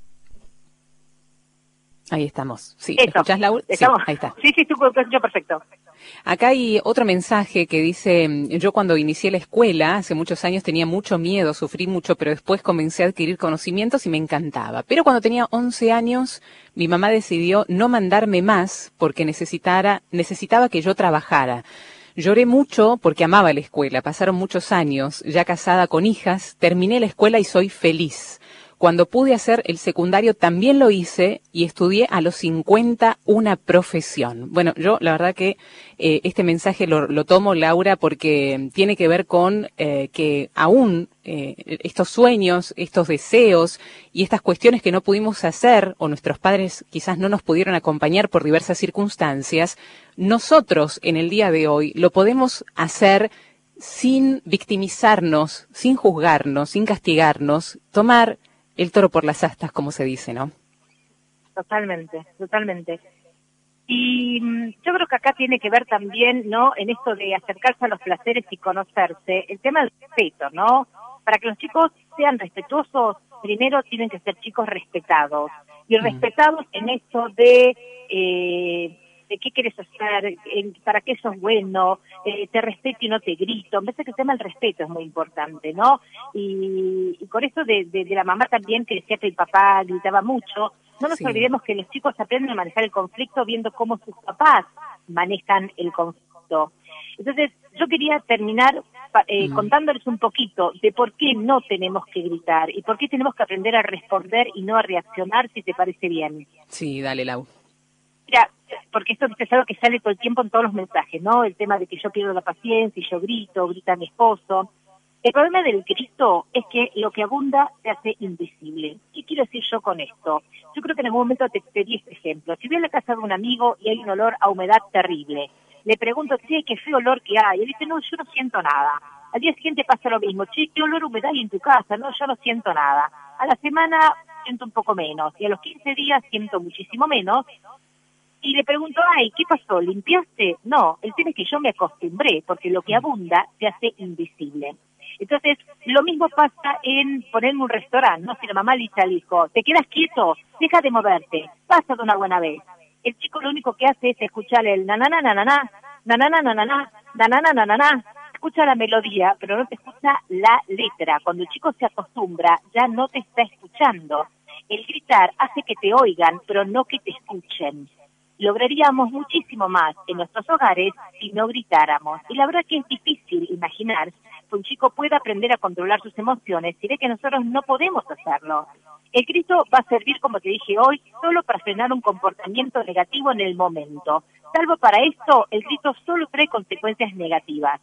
Ahí estamos. Sí, Eso. ¿escuchás, Laura? Sí, ahí está. Sí, sí, tú, yo perfecto. Acá hay otro mensaje que dice, yo cuando inicié la escuela, hace muchos años tenía mucho miedo, sufrí mucho, pero después comencé a adquirir conocimientos y me encantaba. Pero cuando tenía once años, mi mamá decidió no mandarme más porque necesitara, necesitaba que yo trabajara. Lloré mucho porque amaba la escuela, pasaron muchos años, ya casada con hijas, terminé la escuela y soy feliz. Cuando pude hacer el secundario también lo hice y estudié a los cincuenta una profesión. Bueno, yo la verdad que eh, este mensaje lo, lo tomo, Laura, porque tiene que ver con eh, que aún eh, estos sueños, estos deseos y estas cuestiones que no pudimos hacer o nuestros padres quizás no nos pudieron acompañar por diversas circunstancias, nosotros en el día de hoy lo podemos hacer sin victimizarnos, sin juzgarnos, sin castigarnos, tomar el toro por las astas, como se dice, ¿no? Totalmente, totalmente. Y mmm, yo creo que acá tiene que ver también, ¿no?, en esto de acercarse a los placeres y conocerse, el tema del respeto, ¿no? Para que los chicos sean respetuosos, primero tienen que ser chicos respetados. Y respetados en esto de... Eh, de qué quieres hacer, para qué sos bueno, eh, te respeto y no te grito. Me parece que el tema del respeto es muy importante, ¿no? Y, y con esto de, de, de la mamá también, que decía que el papá gritaba mucho, no nos sí. olvidemos que los chicos aprenden a manejar el conflicto viendo cómo sus papás manejan el conflicto. Entonces, yo quería terminar eh, mm. contándoles un poquito de por qué no tenemos que gritar y por qué tenemos que aprender a responder y no a reaccionar, si te parece bien. Sí, dale, Lau. Mira, porque esto es algo que sale todo el tiempo en todos los mensajes, ¿no? El tema de que yo pierdo la paciencia y yo grito, grita mi esposo. El problema del grito es que lo que abunda se hace invisible. ¿Qué quiero decir yo con esto? Yo creo que en algún momento te, te di este ejemplo. Si voy a la casa de un amigo y hay un olor a humedad terrible, le pregunto, che, qué feo olor que hay. Y él dice, no, yo no siento nada. Al día siguiente pasa lo mismo. Che, qué olor a humedad hay en tu casa. No, yo no siento nada. A la semana siento un poco menos. Y a los quince días siento muchísimo menos. Y le pregunto, ay, ¿qué pasó? ¿Limpiaste? No, el tema es que yo me acostumbré, porque lo que abunda se hace invisible. Entonces, lo mismo pasa en ponerme un restaurante, ¿no? Si la mamá le dice al hijo, te quedas quieto, deja de moverte, pasa de una buena vez. El chico lo único que hace es escuchar el nanana, nanana, nanana, nanana, nanana, nanana, escucha la melodía, pero no te escucha la letra. Cuando el chico se acostumbra, ya no te está escuchando. El gritar hace que te oigan, pero no que te escuchen. Lograríamos muchísimo más en nuestros hogares si no gritáramos. Y la verdad que es difícil imaginar que un chico pueda aprender a controlar sus emociones si ve que nosotros no podemos hacerlo. El grito va a servir, como te dije hoy, solo para frenar un comportamiento negativo en el momento. Salvo para esto, el grito solo trae consecuencias negativas.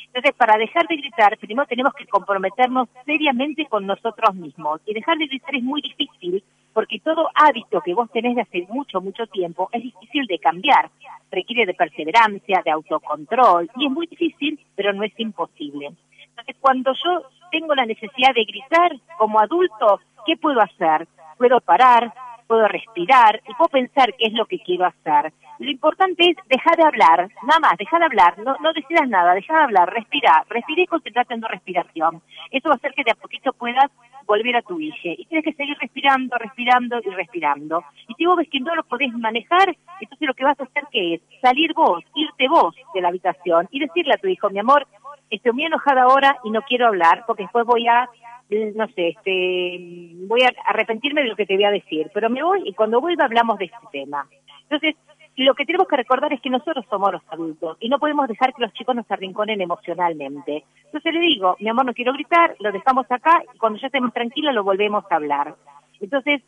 Entonces, para dejar de gritar, primero tenemos que comprometernos seriamente con nosotros mismos. Y dejar de gritar es muy difícil, porque todo hábito que vos tenés de hace mucho, mucho tiempo es difícil de cambiar. Requiere de perseverancia, de autocontrol, y es muy difícil, pero no es imposible. Entonces, cuando yo tengo la necesidad de gritar como adulto, ¿qué puedo hacer? Puedo parar, puedo respirar y puedo pensar qué es lo que quiero hacer. Lo importante es dejar de hablar, nada más, dejar de hablar, no, no decidas nada, dejar de hablar, respirar, respirar y concentrarte en tu respiración. Eso va a hacer que de a poquito puedas volver a tu eje. Y tienes que seguir respirando, respirando y respirando. Y si vos ves que no lo podés manejar, entonces lo que vas a hacer que es salir vos, irte vos de la habitación y decirle a tu hijo, mi amor, estoy muy enojada ahora y no quiero hablar porque después voy a, no sé, este, voy a arrepentirme de lo que te voy a decir, pero me voy y cuando vuelva hablamos de este tema. Entonces, lo que tenemos que recordar es que nosotros somos los adultos y no podemos dejar que los chicos nos arrinconen emocionalmente. Entonces le digo, mi amor, no quiero gritar, lo dejamos acá y cuando ya estemos tranquilos lo volvemos a hablar. Entonces,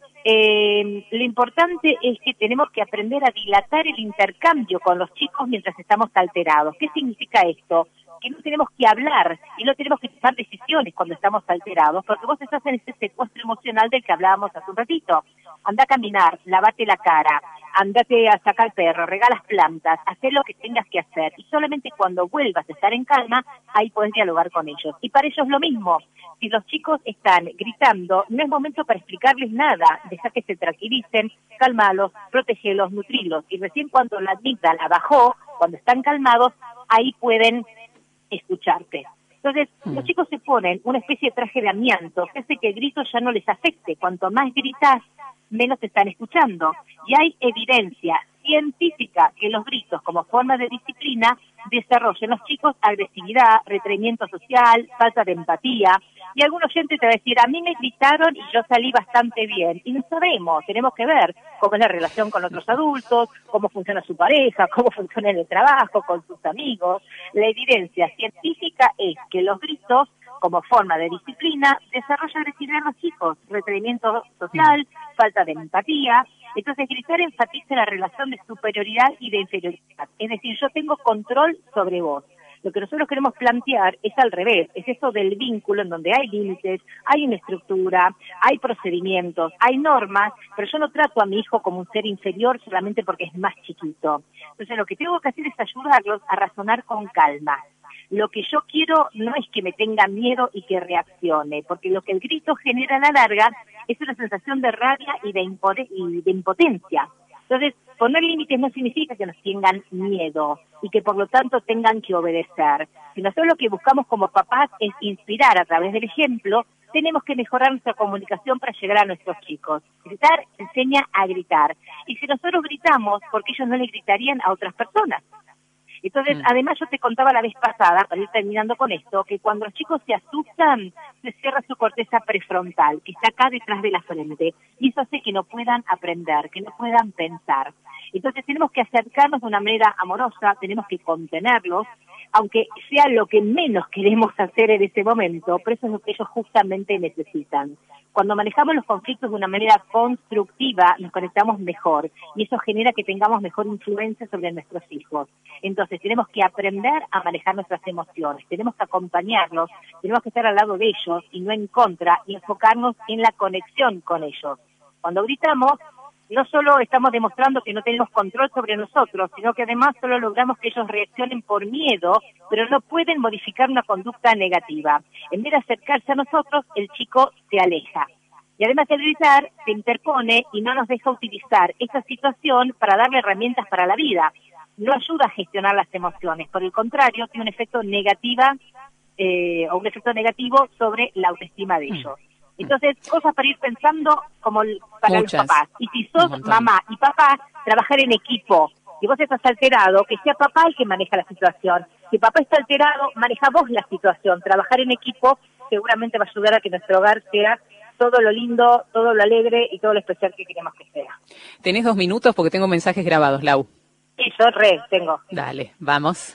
eh, lo importante es que tenemos que aprender a dilatar el intercambio con los chicos mientras estamos alterados. ¿Qué significa esto? Que no tenemos que hablar y no tenemos que tomar decisiones cuando estamos alterados, porque vos estás en ese secuestro emocional del que hablábamos hace un ratito. Anda a caminar, lavate la cara, andate a sacar perro, regalas plantas, haz lo que tengas que hacer y solamente cuando vuelvas a estar en calma, ahí podés dialogar con ellos. Y para ellos lo mismo, si los chicos están gritando, no es momento para explicarles nada, deja que se tranquilicen, calmalos, protegelos, nutrilos y recién cuando la amígdala bajó, cuando están calmados, ahí pueden escucharte. Entonces, mm. los chicos se ponen una especie de traje de amianto que hace que el grito ya no les afecte. Cuanto más gritas, menos te están escuchando. Y hay evidencia científica que los gritos como forma de disciplina desarrollan en los chicos agresividad, retraimiento social, falta de empatía. Y algún oyente te va a decir, a mí me gritaron y yo salí bastante bien. Y no sabemos, tenemos que ver cómo es la relación con otros adultos, cómo funciona su pareja, cómo funciona en el trabajo, con sus amigos. La evidencia científica es que los gritos, como forma de disciplina, desarrolla agresividad en los chicos, retraimiento social, falta de empatía. Entonces, gritar enfatiza la relación de superioridad y de inferioridad. Es decir, yo tengo control sobre vos. Lo que nosotros queremos plantear es al revés, es eso del vínculo en donde hay límites, hay una estructura, hay procedimientos, hay normas, pero yo no trato a mi hijo como un ser inferior solamente porque es más chiquito. Entonces, lo que tengo que hacer es ayudarlos a razonar con calma. Lo que yo quiero no es que me tenga miedo y que reaccione, porque lo que el grito genera a la larga es una sensación de rabia y de, impoten- y de impotencia. Entonces, poner límites no significa que nos tengan miedo y que por lo tanto tengan que obedecer. Si nosotros lo que buscamos como papás es inspirar a través del ejemplo, tenemos que mejorar nuestra comunicación para llegar a nuestros chicos. Gritar enseña a gritar. Y si nosotros gritamos, porque ellos no le gritarían a otras personas. Entonces, mm. además yo te contaba la vez pasada, para ir terminando con esto, que cuando los chicos se asustan, se cierra su corteza prefrontal, que está acá detrás de la frente, y eso hace que no puedan aprender, que no puedan pensar. Entonces tenemos que acercarnos de una manera amorosa, tenemos que contenerlos, aunque sea lo que menos queremos hacer en ese momento, pero eso es lo que ellos justamente necesitan. Cuando manejamos los conflictos de una manera constructiva, nos conectamos mejor y eso genera que tengamos mejor influencia sobre nuestros hijos. Entonces tenemos que aprender a manejar nuestras emociones, tenemos que acompañarlos, tenemos que estar al lado de ellos y no en contra y enfocarnos en la conexión con ellos. Cuando gritamos, no solo estamos demostrando que no tenemos control sobre nosotros, sino que además solo logramos que ellos reaccionen por miedo, pero no pueden modificar una conducta negativa. En vez de acercarse a nosotros, el chico se aleja. Y además de gritar, se interpone y no nos deja utilizar esa situación para darle herramientas para la vida. No ayuda a gestionar las emociones, por el contrario, tiene un efecto negativa eh, o un efecto negativo sobre la autoestima de ellos. Entonces, cosas para ir pensando como para Muchas. los papás. Y si sos mamá y papá, trabajar en equipo. Si vos estás alterado, que sea papá el que maneja la situación. Si papá está alterado, maneja vos la situación. Trabajar en equipo seguramente va a ayudar a que nuestro hogar sea todo lo lindo, todo lo alegre y todo lo especial que queremos que sea. Tenés dos minutos porque tengo mensajes grabados, Lau. Eso, re, tengo. Dale, vamos.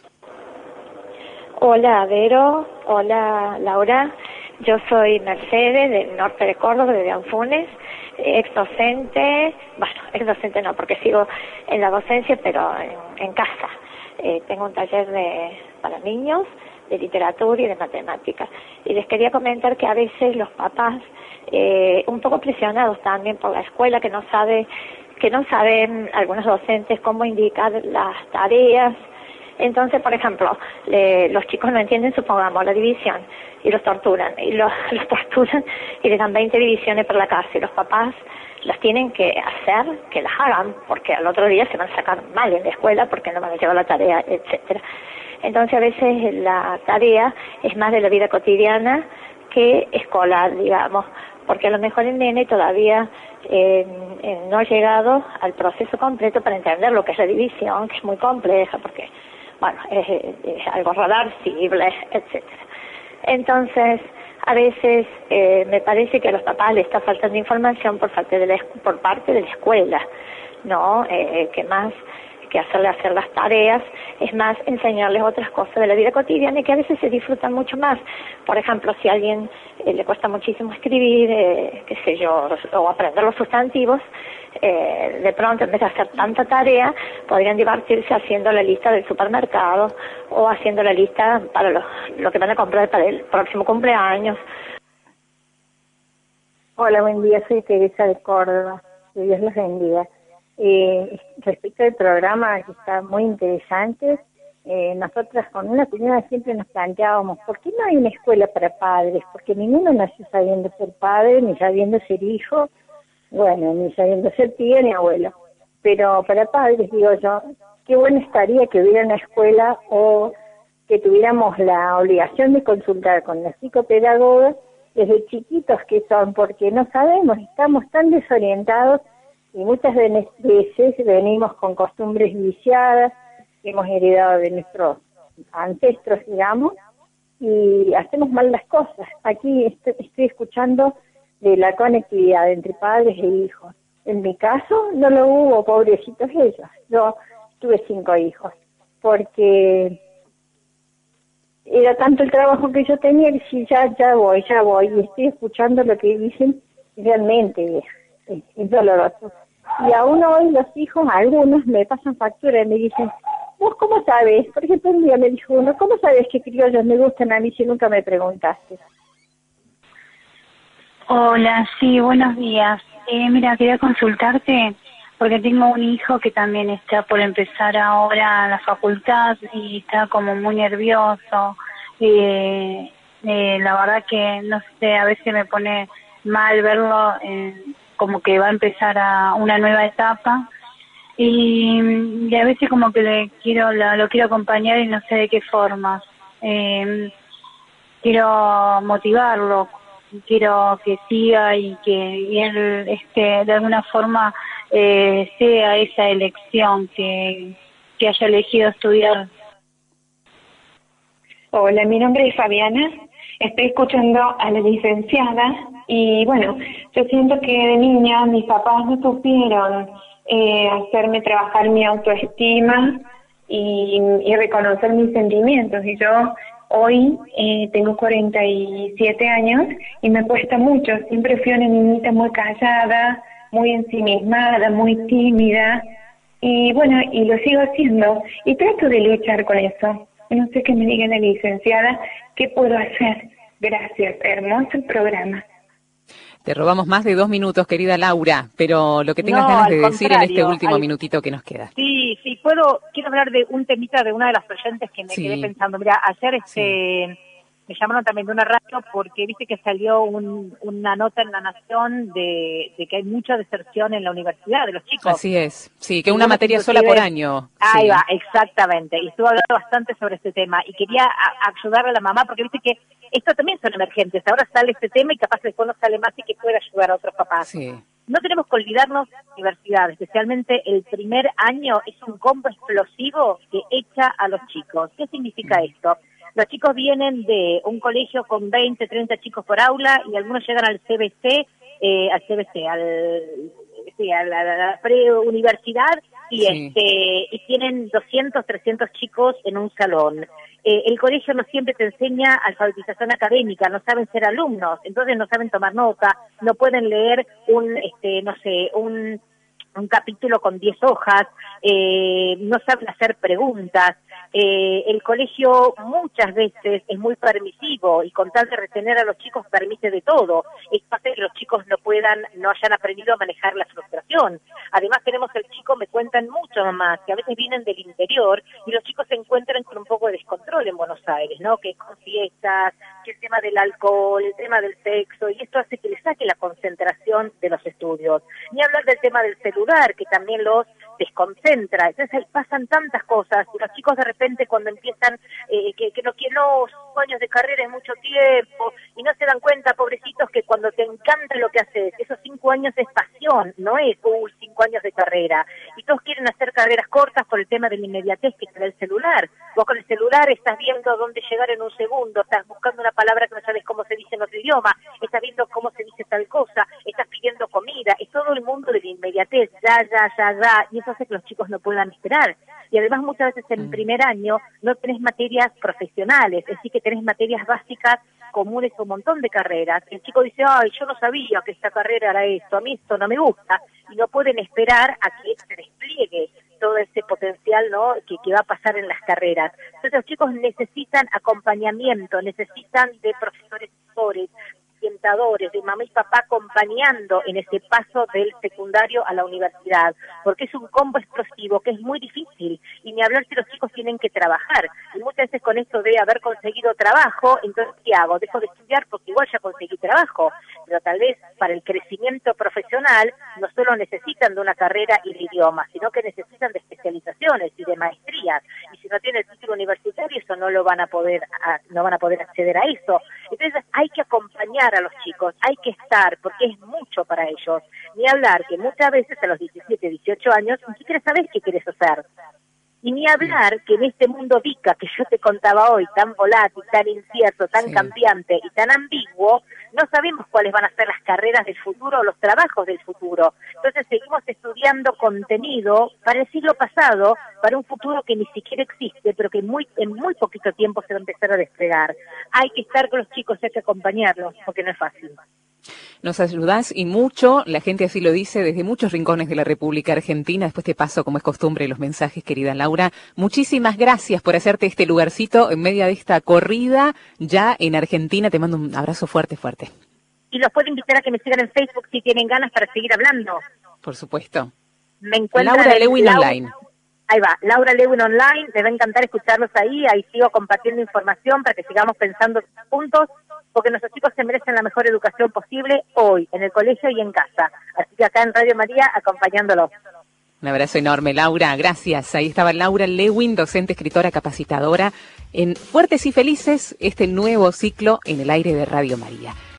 Hola, Vero. Hola, Laura. Yo soy Mercedes, del norte de Córdoba, de Anfunes, ex docente, bueno, ex docente no, porque sigo en la docencia, pero en, en casa. Eh, tengo un taller de para niños, de literatura y de matemáticas. Y les quería comentar que a veces los papás, eh, un poco presionados también por la escuela, que no sabe, que no saben algunos docentes cómo indicar las tareas. Entonces, por ejemplo, le, los chicos no entienden, supongamos, la división, y los torturan, y los, los torturan y les dan veinte divisiones por la casa, y los papás las tienen que hacer, que las hagan, porque al otro día se van a sacar mal en la escuela porque no van a llevar la tarea, etcétera. Entonces, a veces la tarea es más de la vida cotidiana que escolar, digamos, porque a lo mejor el nene todavía eh, eh, no ha llegado al proceso completo para entender lo que es la división, que es muy compleja, porque, bueno, es, es algo reversible, etcétera. Entonces, a veces eh, me parece que a los papás les está faltando información por parte de la, por parte de la escuela, ¿no? Eh, que más que hacerle hacer las tareas, es más enseñarles otras cosas de la vida cotidiana y que a veces se disfrutan mucho más. Por ejemplo, si a alguien eh, le cuesta muchísimo escribir, eh, qué sé yo, o aprender los sustantivos, eh, de pronto en vez de hacer tanta tarea, podrían divertirse haciendo la lista del supermercado o haciendo la lista para lo, lo que van a comprar para el próximo cumpleaños. Hola, buen día, soy Teresa de Córdoba, que Dios los bendiga. Eh, respecto al programa, que está muy interesante, eh, nosotras con una señora siempre nos planteábamos, ¿por qué no hay una escuela para padres? Porque ninguno nació sabiendo ser padre, ni sabiendo ser hijo, bueno, ni sabiendo ser tío ni abuelo. Pero para padres, digo yo, qué bueno estaría que hubiera una escuela o que tuviéramos la obligación de consultar con la psicopedagoga desde chiquitos que son, porque no sabemos, estamos tan desorientados y muchas veces venimos con costumbres viciadas que hemos heredado de nuestros ancestros, digamos, y hacemos mal las cosas. Aquí estoy, estoy escuchando de la conectividad entre padres e hijos. En mi caso no lo hubo, pobrecitos ellos. Yo tuve cinco hijos, porque era tanto el trabajo que yo tenía que si ya, ya voy, ya voy, y estoy escuchando lo que dicen, realmente es, es doloroso. Y aún hoy los hijos, algunos me pasan factura y me dicen, ¿vos cómo sabes? Por ejemplo, un día me dijo uno, ¿cómo sabes que criollos me gustan a mí si nunca me preguntaste? Hola, sí, buenos días. Eh, mira, quería consultarte porque tengo un hijo que también está por empezar ahora la facultad y está como muy nervioso. Eh, eh, la verdad que, no sé, a veces me pone mal verlo eh, como que va a empezar a una nueva etapa y, y a veces como que le quiero la, lo quiero acompañar y no sé de qué formas. Eh, quiero motivarlo, quiero que siga y que y él este, de alguna forma eh, sea esa elección que, que haya elegido estudiar. Hola, mi nombre es Fabiana, estoy escuchando a la licenciada y bueno, yo siento que de niña mis papás no supieron eh, hacerme trabajar mi autoestima y, y reconocer mis sentimientos y yo hoy eh, tengo cuarenta y siete años y me cuesta mucho, siempre fui una niñita muy callada, muy ensimismada, muy tímida y bueno, y lo sigo haciendo y trato de luchar con eso. No sé qué me diga la licenciada, ¿qué puedo hacer? Gracias, hermoso el programa. Te robamos más de dos minutos, querida Laura, pero lo que tengas No, ganas de al decir en este contrario, último al- minutito que nos queda. Sí, sí, puedo, quiero hablar de un temita de una de las oyentes que me Sí. quedé pensando. Mira, ayer este me llamaron también de una radio porque viste que salió un, una nota en La Nación de, de que hay mucha deserción en la universidad de los chicos. Así es, sí, que Y una bueno, materia inclusive- sola por año. Ahí sí. va, exactamente. Y estuve hablando bastante sobre este tema y quería a- ayudarle a la mamá porque viste que esto también son emergentes. Ahora sale este tema y capaz después no sale más y que pueda ayudar a otros papás. Sí. No tenemos que olvidarnos de la universidad, especialmente el primer año es un combo explosivo que echa a los chicos. ¿Qué significa esto? Los chicos vienen de un colegio con veinte, treinta chicos por aula y algunos llegan al C B C, eh, al C B C, al, sí, a la, a la preuniversidad y, Sí. este, y tienen doscientos, trescientos chicos en un salón. Eh, el colegio no siempre te enseña alfabetización académica, no saben ser alumnos, entonces no saben tomar nota, no pueden leer un, este, no sé, un un capítulo con diez hojas, eh, no saben hacer preguntas, eh, el colegio muchas veces es muy permisivo y con tal de retener a los chicos permite de todo. Esto hace que los chicos no puedan, no hayan aprendido a manejar la frustración. Además tenemos el chico, me cuentan mucho más, que a veces vienen del interior y los chicos se encuentran con un poco de descontrol en Buenos Aires, ¿no? Que con fiestas, que el tema del alcohol, el tema del sexo, y esto hace que les saque la concentración de los estudios. Ni hablar del tema del celular, que también los desconcentra. Entonces ahí pasan tantas cosas y los chicos de repente cuando empiezan eh, que, que no quieren, no, cinco años de carrera es mucho tiempo y no se dan cuenta, pobrecitos, que cuando te encanta lo que haces, esos cinco años es pasión, no es uh, cinco años de carrera. Y todos quieren hacer carreras cortas por el tema de la inmediatez que te da el celular. Vos con el celular estás viendo dónde llegar en un segundo, estás buscando una palabra que no sabes cómo se dice en otro idioma, estás viendo cómo se dice tal cosa, estás pidiendo comida, es todo el mundo de la inmediatez, ya, ya, ya, ya, y eso hace que los chicos no puedan esperar. Y además muchas veces en primer año no tenés materias profesionales, es decir, que tenés materias básicas comunes a un montón de carreras. El chico dice, ay, yo no sabía que esta carrera era esto, a mí esto no me gusta, y no pueden esperar a que se despliegue todo ese potencial, ¿no?, que, que va a pasar en las carreras. Entonces los chicos necesitan acompañamiento, necesitan de profesores tutores, orientadores, de mamá y papá acompañando en ese paso del secundario a la universidad, porque es un combo explosivo que es muy difícil, y ni hablar si los chicos tienen que trabajar, y muchas veces con esto de haber conseguido trabajo, entonces ¿qué hago? Dejo de estudiar porque igual ya conseguí trabajo, pero tal vez para el crecimiento profesional no solo necesitan de una carrera y de idiomas, sino que necesitan de especializaciones y de maestrías, y si no tienen el título universitario eso no lo van a poder, no van a poder acceder a eso. Entonces hay que acompañar a los chicos, hay que estar, porque es mucho para ellos. Ni hablar que muchas veces a los diecisiete, dieciocho años ni siquiera sabes qué quieres hacer. Y ni hablar que en este mundo VICA que yo te contaba hoy, tan volátil, tan incierto, tan sí. cambiante y tan ambiguo, no sabemos cuáles van a ser las carreras del futuro o los trabajos del futuro. Entonces seguimos estudiando contenido para el siglo pasado, para un futuro que ni siquiera existe, pero que muy en muy poquito tiempo se va a empezar a desplegar. Hay que estar con los chicos, hay que acompañarlos, porque no es fácil. Nos ayudás y mucho, la gente así lo dice, desde muchos rincones de la República Argentina. Después te paso, como es costumbre, los mensajes, querida Laura. Muchísimas gracias por hacerte este lugarcito en medio de esta corrida ya en Argentina. Te mando un abrazo fuerte, fuerte. Y los puedo invitar a que me sigan en Facebook si tienen ganas para seguir hablando. Por supuesto. Me encuentran Laura Lewin Laura, Online. Ahí va, Laura Lewin Online. Les va a encantar escucharlos ahí. Ahí sigo compartiendo información para que sigamos pensando juntos, porque nuestros chicos se merecen la mejor educación posible hoy, en el colegio y en casa. Así que acá en Radio María, acompañándolos. Un abrazo enorme, Laura. Gracias. Ahí estaba Laura Lewin, docente, escritora, capacitadora en Fuertes y Felices, este nuevo ciclo en el aire de Radio María.